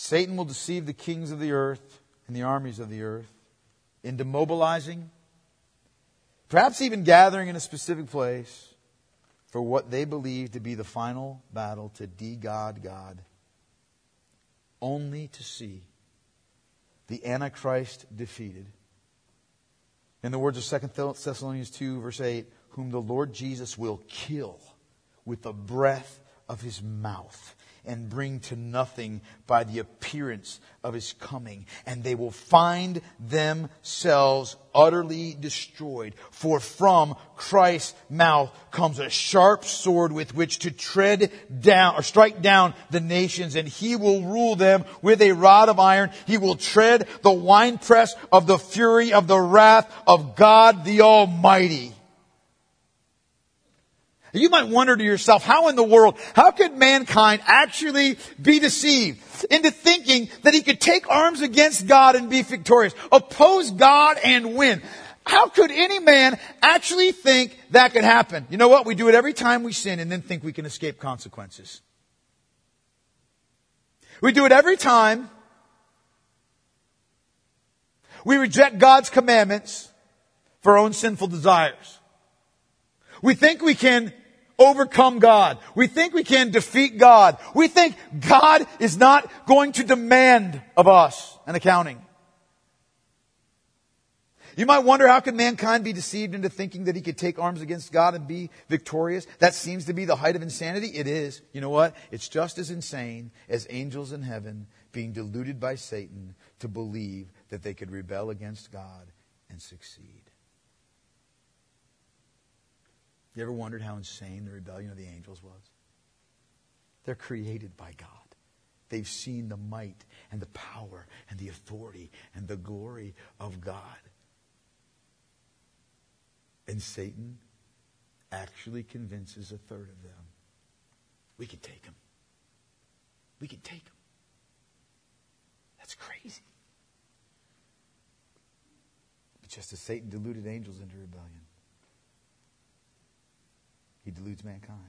Satan will deceive the kings of the earth and the armies of the earth into mobilizing, perhaps even gathering in a specific place for what they believe to be the final battle to de-God God, only to see the Antichrist defeated. In the words of Second Thessalonians two, verse eight, whom the Lord Jesus will kill with the breath of His mouth and bring to nothing by the appearance of His coming. And they will find themselves utterly destroyed. For from Christ's mouth comes a sharp sword with which to tread down or strike down the nations. And He will rule them with a rod of iron. He will tread the winepress of the fury of the wrath of God the Almighty. You might wonder to yourself, how in the world, how could mankind actually be deceived into thinking that he could take arms against God and be victorious, oppose God and win? How could any man actually think that could happen? You know what? We do it every time we sin and then think we can escape consequences. We do it every time we reject God's commandments for our own sinful desires. We think we can overcome God. We think we can defeat God. We think God is not going to demand of us an accounting. You might wonder, how could mankind be deceived into thinking that he could take arms against God and be victorious? That seems to be the height of insanity. It is. You know what? It's just as insane as angels in heaven being deluded by Satan to believe that they could rebel against God and succeed. You ever wondered how insane the rebellion of the angels was? They're created by God. They've seen the might and the power and the authority and the glory of God. And Satan actually convinces a third of them, we can take him. We can take him. That's crazy. But just as Satan deluded angels into rebellion, he deludes mankind.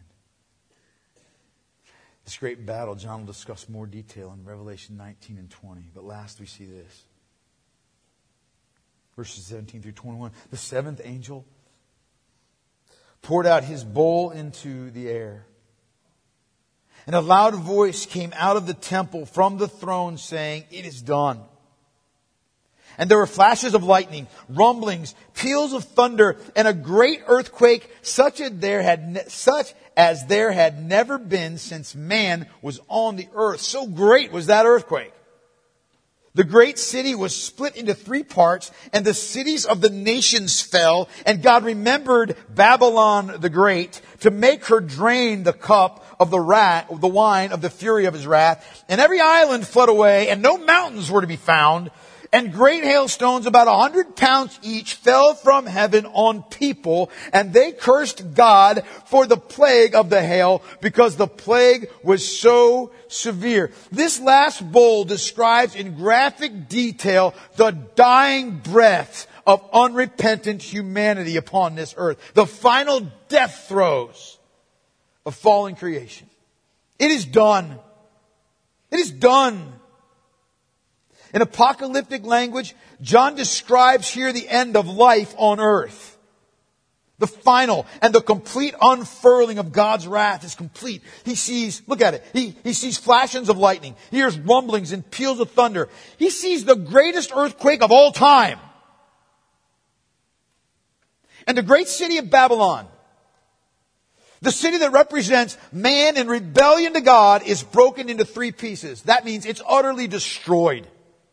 This great battle, John will discuss more detail in Revelation nineteen and twenty. But last we see this. Verses seventeen through twenty-one. The seventh angel poured out his bowl into the air. And a loud voice came out of the temple from the throne saying, "It is done." And there were flashes of lightning, rumblings, peals of thunder, and a great earthquake, such as there had ne- such as there had never been since man was on the earth. So great was that earthquake. The great city was split into three parts, and the cities of the nations fell. And God remembered Babylon the Great to make her drain the cup of the wrath, the wine of the fury of His wrath. And every island fled away, and no mountains were to be found. And great hailstones, about a hundred pounds each, fell from heaven on people, and they cursed God for the plague of the hail, because the plague was so severe. This last bowl describes in graphic detail the dying breath of unrepentant humanity upon this earth. The final death throes of fallen creation. It is done. It is done. In apocalyptic language, John describes here the end of life on earth. The final and the complete unfurling of God's wrath is complete. He sees, look at it, he, he sees flashes of lightning. He hears rumblings and peals of thunder. He sees the greatest earthquake of all time. And the great city of Babylon, the city that represents man in rebellion to God, is broken into three pieces. That means it's utterly destroyed.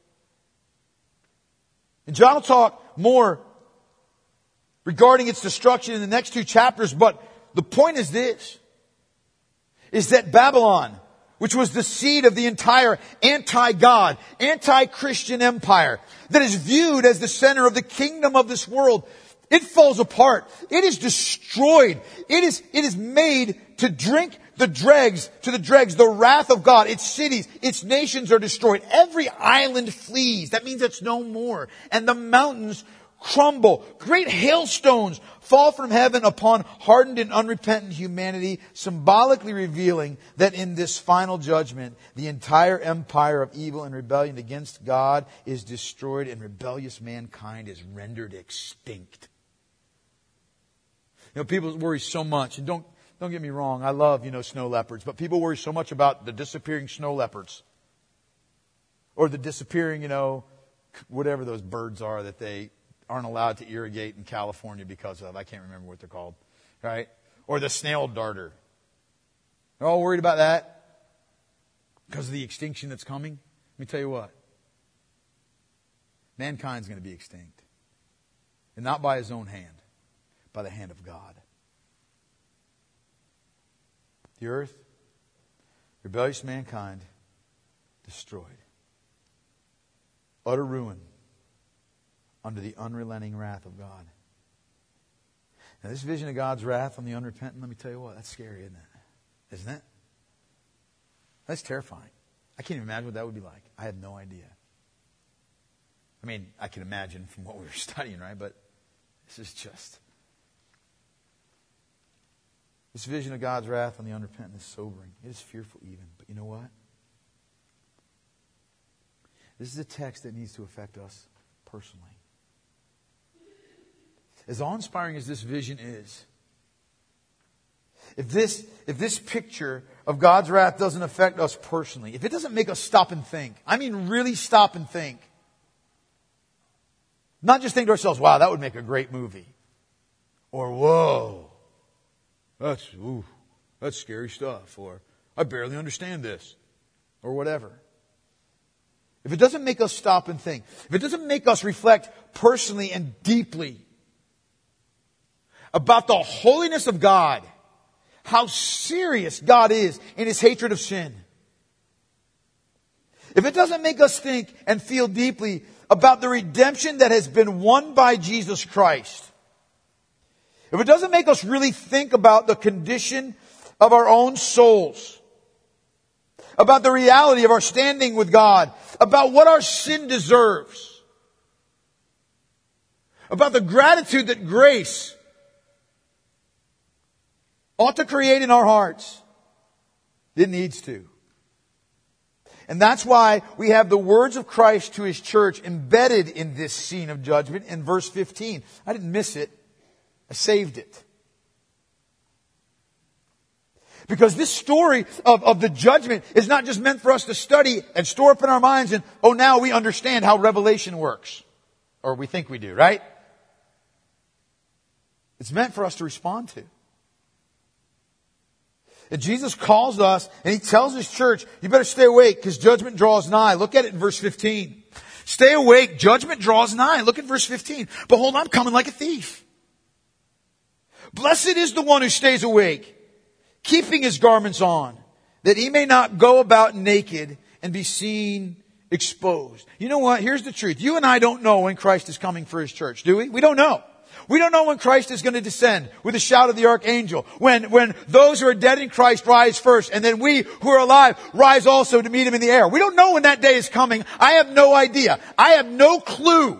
And John will talk more regarding its destruction in the next two chapters, but the point is this, is that Babylon, which was the seed of the entire anti-God, anti-Christian empire, that is viewed as the center of the kingdom of this world, it falls apart. It is destroyed. It is, it is made to drink the dregs, to the dregs, the wrath of God. Its cities, its nations are destroyed. Every island flees. That means it's no more. And the mountains crumble. Great hailstones fall from heaven upon hardened and unrepentant humanity, symbolically revealing that in this final judgment, the entire empire of evil and rebellion against God is destroyed and rebellious mankind is rendered extinct. You know, people worry so much, and don't, don't get me wrong, I love, you know, snow leopards, but people worry so much about the disappearing snow leopards. Or the disappearing, you know, whatever those birds are that they aren't allowed to irrigate in California because of. I can't remember what they're called. Right? Or the snail darter. They're all worried about that because of the extinction that's coming. Let me tell you what. Mankind's going to be extinct. And not by his own hand. By the hand of God. The earth, rebellious mankind, destroyed. Utter ruin under the unrelenting wrath of God. Now this vision of God's wrath on the unrepentant, let me tell you what, that's scary, isn't it? Isn't it? That's terrifying. I can't even imagine what that would be like. I have no idea. I mean, I can imagine from what we were studying, right? But this is just... This vision of God's wrath on the unrepentant is sobering. It is fearful even. But you know what? This is a text that needs to affect us personally. As awe-inspiring as this vision is, if this, if this picture of God's wrath doesn't affect us personally, if it doesn't make us stop and think, I mean really stop and think, not just think to ourselves, wow, that would make a great movie. Or, whoa, that's, ooh, that's scary stuff. Or, I barely understand this. Or whatever. If it doesn't make us stop and think, if it doesn't make us reflect personally and deeply about the holiness of God, how serious God is in His hatred of sin, if it doesn't make us think and feel deeply about the redemption that has been won by Jesus Christ, if it doesn't make us really think about the condition of our own souls, about the reality of our standing with God, about what our sin deserves, about the gratitude that grace ought to create in our hearts, it needs to. And that's why we have the words of Christ to His church embedded in this scene of judgment in verse fifteen. I didn't miss it. I saved it. Because this story of, of the judgment is not just meant for us to study and store up in our minds and, oh, now we understand how Revelation works. Or we think we do, right? It's meant for us to respond to. And Jesus calls us and He tells His church, you better stay awake because judgment draws nigh. Look at it in verse fifteen. Stay awake, judgment draws nigh. Look at verse fifteen. Behold, I'm coming like a thief. Blessed is the one who stays awake, keeping his garments on, that he may not go about naked and be seen exposed. You know what? Here's the truth. You and I don't know when Christ is coming for His church, do we? We don't know. We don't know when Christ is going to descend with the shout of the archangel. When, when those who are dead in Christ rise first, and then we who are alive rise also to meet Him in the air. We don't know when that day is coming. I have no idea. I have no clue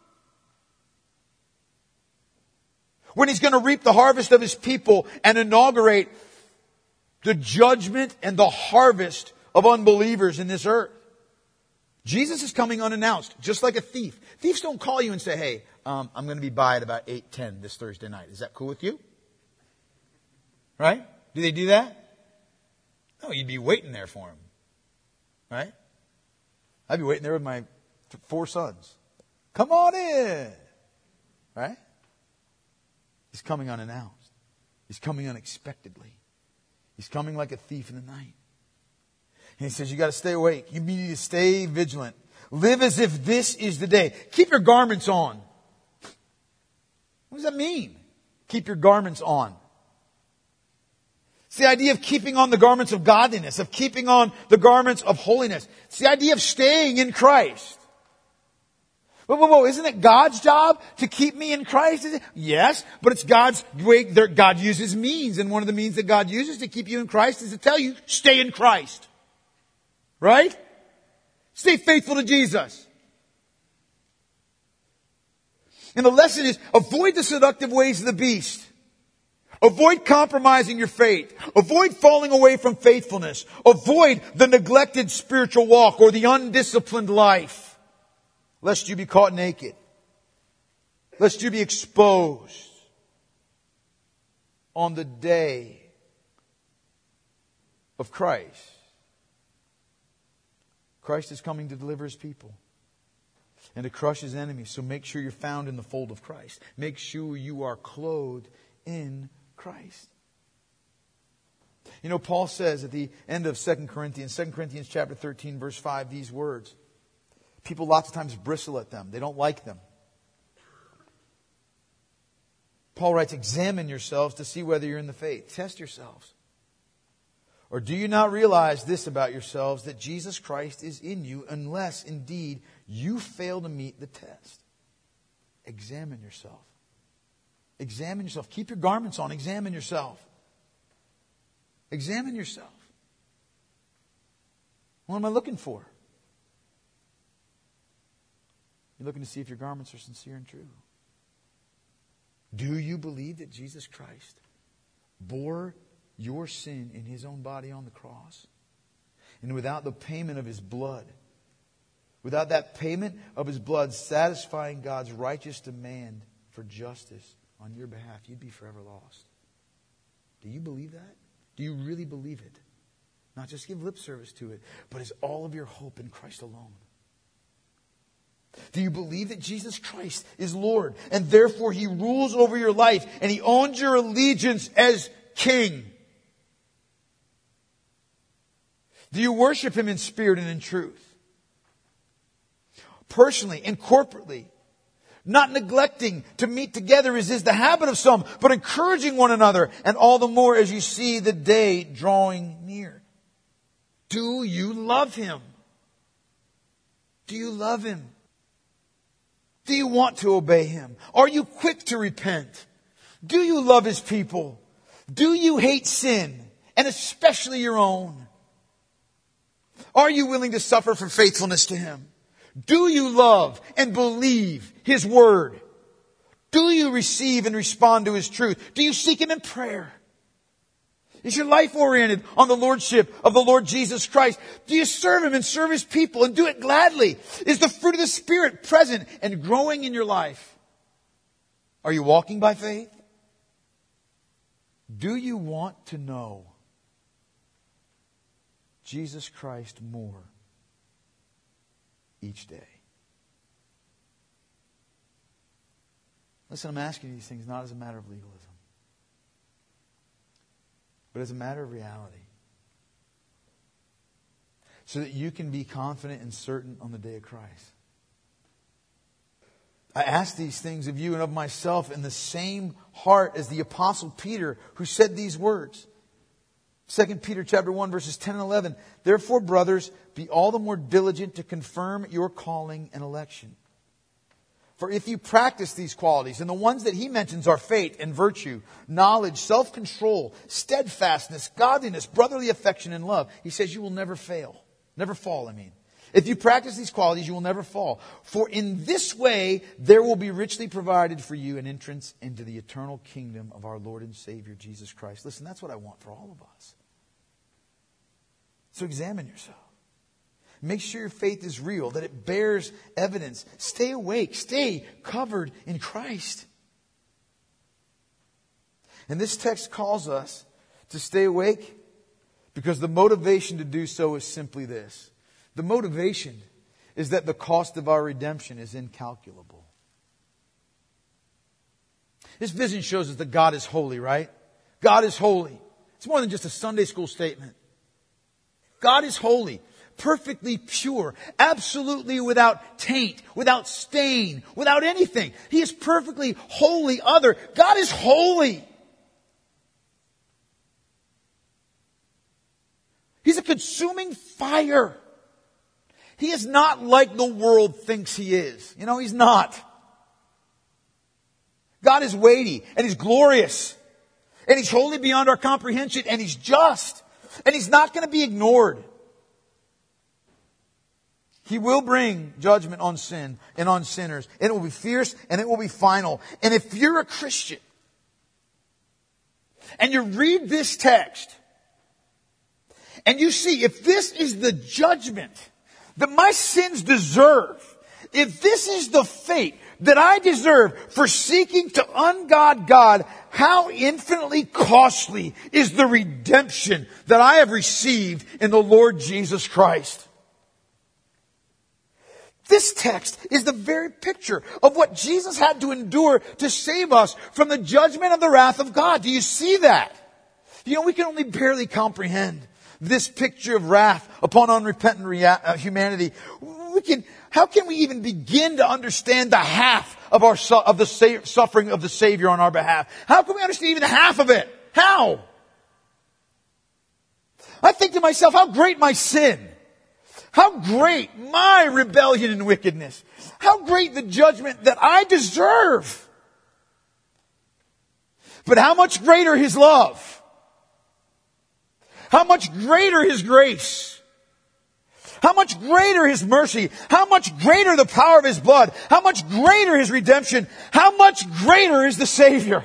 when He's going to reap the harvest of His people and inaugurate the judgment and the harvest of unbelievers in this earth. Jesus is coming unannounced, just like a thief. Thieves don't call you and say, hey, um, I'm going to be by at about eight ten this Thursday night. Is that cool with you? Right? Do they do that? No, you'd be waiting there for Him. Right? I'd be waiting there with my four sons. Come on in. Right? He's coming unannounced. He's coming unexpectedly. He's coming like a thief in the night. And He says, you got to stay awake. You need to stay vigilant. Live as if this is the day. Keep your garments on. What does that mean? Keep your garments on. It's the idea of keeping on the garments of godliness, of keeping on the garments of holiness. It's the idea of staying in Christ. Whoa, whoa, whoa, isn't it God's job to keep me in Christ? Is it? Yes, but it's God's way. God uses means, and one of the means that God uses to keep you in Christ is to tell you, stay in Christ. Right? Stay faithful to Jesus. And the lesson is, avoid the seductive ways of the beast. Avoid compromising your faith. Avoid falling away from faithfulness. Avoid the neglected spiritual walk or the undisciplined life, lest you be caught naked. Lest you be exposed on the day of Christ. Christ is coming to deliver His people and to crush His enemies. So make sure you're found in the fold of Christ. Make sure you are clothed in Christ. You know, Paul says at the end of Second Corinthians, Second Corinthians chapter thirteen, verse five, these words. People lots of times bristle at them. They don't like them. Paul writes, examine yourselves to see whether you're in the faith. Test yourselves. Or do you not realize this about yourselves, that Jesus Christ is in you, unless indeed you fail to meet the test? Examine yourself. Examine yourself. Keep your garments on. Examine yourself. Examine yourself. What am I looking for? You're looking to see if your garments are sincere and true. Do you believe that Jesus Christ bore your sin in His own body on the cross? And without the payment of His blood, without that payment of His blood satisfying God's righteous demand for justice on your behalf, you'd be forever lost. Do you believe that? Do you really believe it? Not just give lip service to it, but is all of your hope in Christ alone? Do you believe that Jesus Christ is Lord and therefore He rules over your life and He owns your allegiance as King? Do you worship Him in spirit and in truth? Personally and corporately. Not neglecting to meet together as is the habit of some, but encouraging one another, and all the more as you see the day drawing near. Do you love Him? Do you love Him? Do you want to obey Him? Are you quick to repent? Do you love His people? Do you hate sin, and especially your own? Are you willing to suffer for faithfulness to Him? Do you love and believe His Word? Do you receive and respond to His truth? Do you seek Him in prayer? Is your life oriented on the Lordship of the Lord Jesus Christ? Do you serve Him and serve His people and do it gladly? Is the fruit of the Spirit present and growing in your life? Are you walking by faith? Do you want to know Jesus Christ more each day? Listen, I'm asking you these things not as a matter of legalism, but as a matter of reality. So that you can be confident and certain on the day of Christ. I ask these things of you and of myself in the same heart as the Apostle Peter, who said these words. Second Peter chapter one, verses ten and eleven. Therefore, brothers, be all the more diligent to confirm your calling and election. For if you practice these qualities, and the ones that he mentions are faith and virtue, knowledge, self-control, steadfastness, godliness, brotherly affection, and love, he says you will never fail. Never fall, I mean. If you practice these qualities, you will never fall. For in this way, there will be richly provided for you an entrance into the eternal kingdom of our Lord and Savior, Jesus Christ. Listen, that's what I want for all of us. So examine yourself. Make sure your faith is real, that it bears evidence. Stay awake. Stay covered in Christ. And this text calls us to stay awake because the motivation to do so is simply this. The motivation is that the cost of our redemption is incalculable. This vision shows us that God is holy, right? God is holy. It's more than just a Sunday school statement. God is holy, perfectly pure, absolutely without taint, without stain, without anything. He is perfectly holy other. God is holy. He's a consuming fire. He is not like the world thinks He is. You know, He's not. God is weighty and He's glorious. And He's holy beyond our comprehension. And He's just. And He's not going to be ignored. He will bring judgment on sin and on sinners. And it will be fierce and it will be final. And if you're a Christian and you read this text and you see if this is the judgment that my sins deserve, if this is the fate that I deserve for seeking to ungod God, how infinitely costly is the redemption that I have received in the Lord Jesus Christ. This text is the very picture of what Jesus had to endure to save us from the judgment and the wrath of God. Do you see that? You know, we can only barely comprehend this picture of wrath upon unrepentant rea- uh, humanity. We can, how can we even begin to understand the half of our su- of the sa- suffering of the Savior on our behalf? How can we understand even half of it? How? I think to myself, how great my sin. How great my rebellion and wickedness. How great the judgment that I deserve. But how much greater His love. How much greater His grace. How much greater His mercy. How much greater the power of His blood. How much greater His redemption. How much greater is the Savior.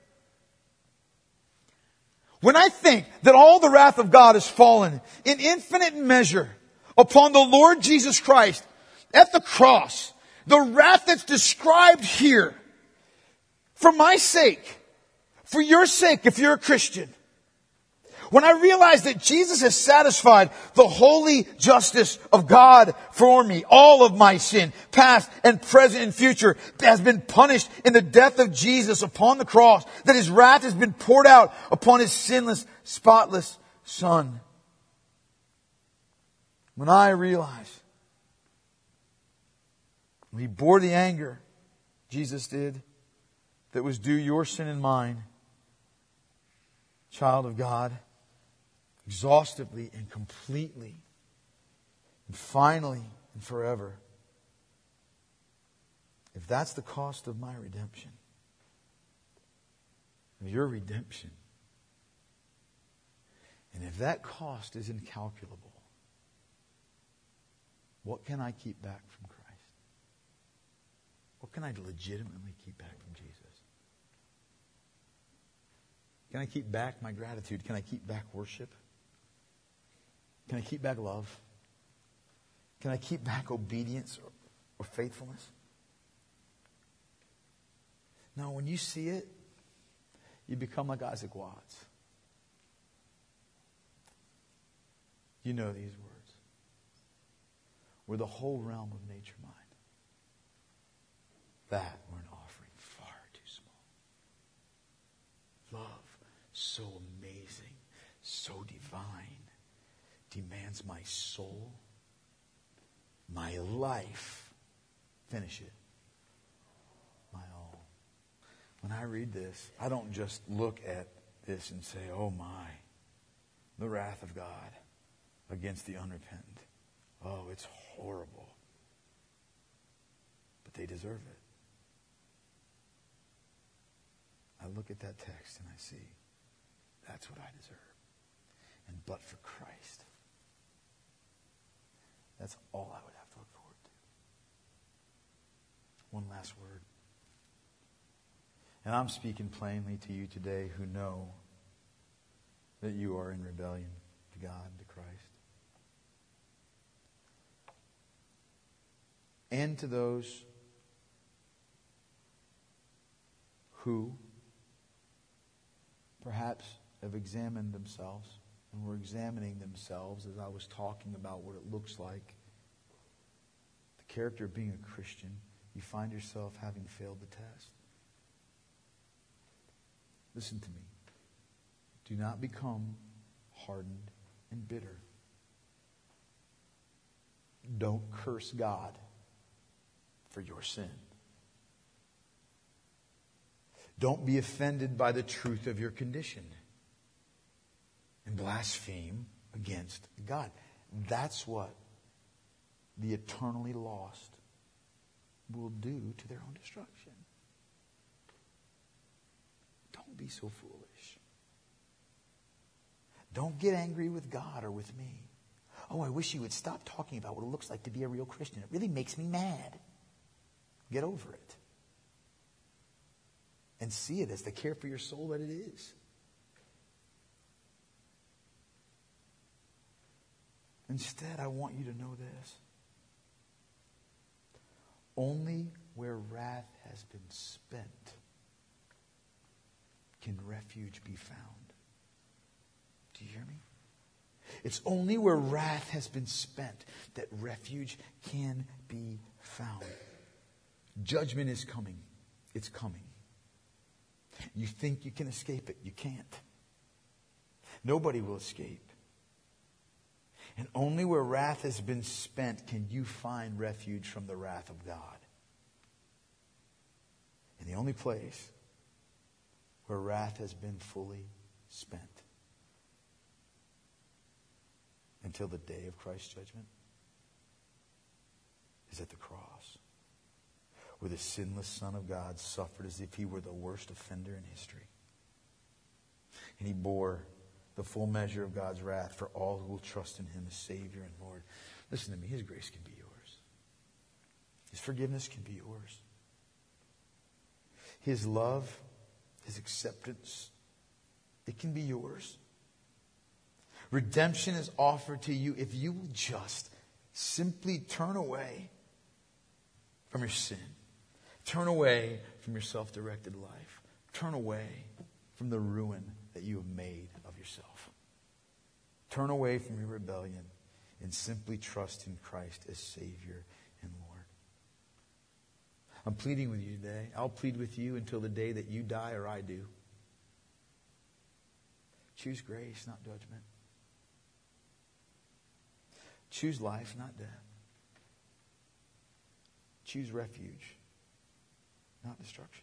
When I think that all the wrath of God has fallen in infinite measure upon the Lord Jesus Christ at the cross, the wrath that's described here, for my sake, for your sake if you're a Christian, when I realize that Jesus has satisfied the holy justice of God for me, all of my sin, past and present and future, has been punished in the death of Jesus upon the cross, that His wrath has been poured out upon His sinless, spotless Son. When I realize He bore the anger, Jesus did, that was due your sin and mine, child of God, exhaustively and completely, and finally and forever. If that's the cost of my redemption, of your redemption, and if that cost is incalculable, what can I keep back from Christ? What can I legitimately keep back from Jesus? Can I keep back my gratitude? Can I keep back worship? Can I keep back love? Can I keep back obedience or, or faithfulness? No, when you see it, you become like Isaac Watts. You know these words. We're the whole realm of nature mind. That were an offering far too small. Love so amazing, so divine, demands my soul, my life. Finish it. My all. When I read this, I don't just look at this and say, oh my, the wrath of God against the unrepentant. Oh, it's horrible. But they deserve it. I look at that text and I see, that's what I deserve. And but for Christ, that's all I would have to look forward to. One last word. And I'm speaking plainly to you today who know that you are in rebellion to God, to Christ. And to those who perhaps have examined themselves and were examining themselves as I was talking about what it looks like. The character of being a Christian, you find yourself having failed the test. Listen to me. Do not become hardened and bitter. Don't curse God for your sin. Don't be offended by the truth of your condition and blaspheme against God. That's what the eternally lost will do to their own destruction. Don't be so foolish. Don't get angry with God or with me. Oh, I wish you would stop talking about what it looks like to be a real Christian. It really makes me mad. Get over it. And see it as the care for your soul that it is. Instead, I want you to know this. Only where wrath has been spent can refuge be found. Do you hear me? It's only where wrath has been spent that refuge can be found. Judgment is coming. It's coming. You think you can escape it. You can't. Nobody will escape. And only where wrath has been spent can you find refuge from the wrath of God. And the only place where wrath has been fully spent until the day of Christ's judgment is at the cross, where the sinless Son of God suffered as if he were the worst offender in history. And he bore the full measure of God's wrath for all who will trust in him as Savior and Lord. Listen to me, his grace can be yours. His forgiveness can be yours. His love, his acceptance, it can be yours. Redemption is offered to you if you will just simply turn away from your sin. Turn away from your self-directed life. Turn away from the ruin that you have made of yourself. Turn away from your rebellion and simply trust in Christ as Savior and Lord. I'm pleading with you today. I'll plead with you until the day that you die or I do. Choose grace, not judgment. Choose life, not death. Choose refuge, not destruction.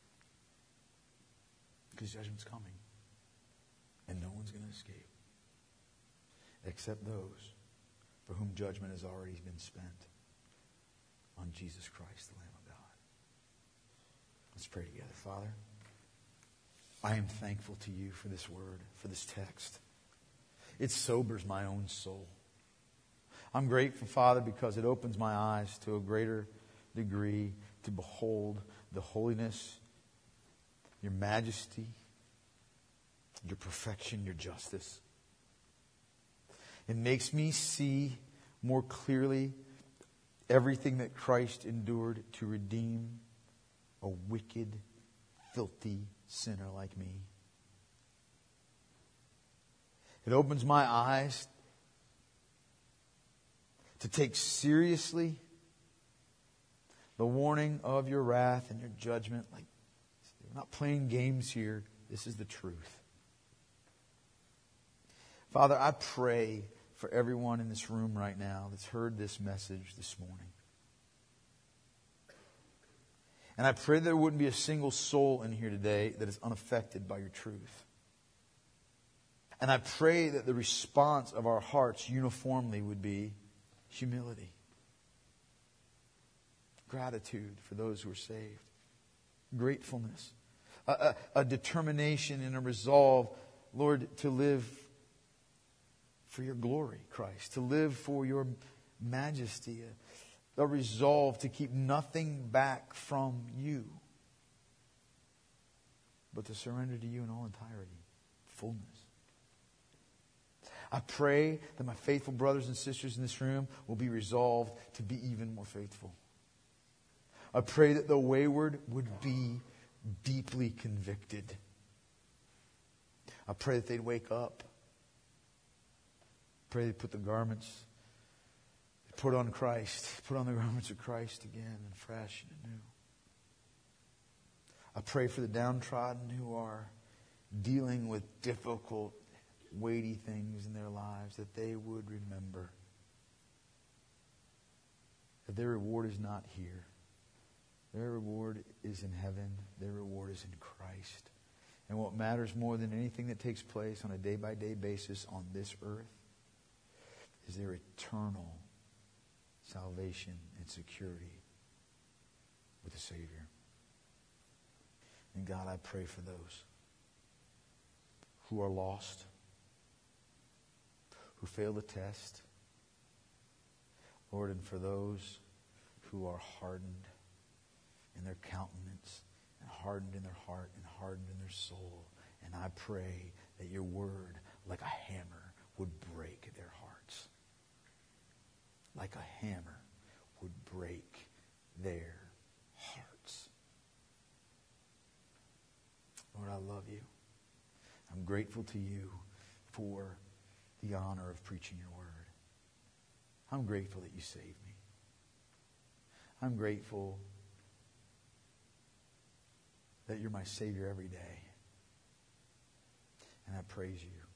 Because judgment's coming. And no one's going to escape. Except those for whom judgment has already been spent on Jesus Christ, the Lamb of God. Let's pray together. Father, I am thankful to you for this word, for this text. It sobers my own soul. I'm grateful, Father, because it opens my eyes to a greater degree to behold the holiness, your majesty, your perfection, your justice. It makes me see more clearly everything that Christ endured to redeem a wicked, filthy sinner like me. It opens my eyes to take seriously the warning of your wrath and your judgment. Like, we're not playing games here. This is the truth. Father, I pray for everyone in this room right now that's heard this message this morning. And I pray there wouldn't be a single soul in here today that is unaffected by your truth. And I pray that the response of our hearts uniformly would be humility, gratitude for those who are saved, gratefulness, a, a, a determination and a resolve, Lord, to live for your glory, Christ, to live for your majesty, a, a resolve to keep nothing back from you, but to surrender to you in all entirety, fullness. I pray that my faithful brothers and sisters in this room will be resolved to be even more faithful. I pray that the wayward would be deeply convicted. I pray that they'd wake up. I pray they'd put the garments, put on Christ, put on the garments of Christ again and fresh and anew. I pray for the downtrodden who are dealing with difficult, weighty things in their lives, that they would remember that their reward is not here. Their reward is in heaven. Their reward is in Christ. And what matters more than anything that takes place on a day-by-day basis on this earth is their eternal salvation and security with the Savior. And God, I pray for those who are lost, who fail the test, Lord, and for those who are hardened in their countenance and hardened in their heart and hardened in their soul, and I pray that your word, like a hammer, would break their hearts. Like a hammer would break their hearts. Lord, I love you. I'm grateful to you for the honor of preaching your word. I'm grateful that you saved me. I'm grateful that you're my Savior every day. And I praise you.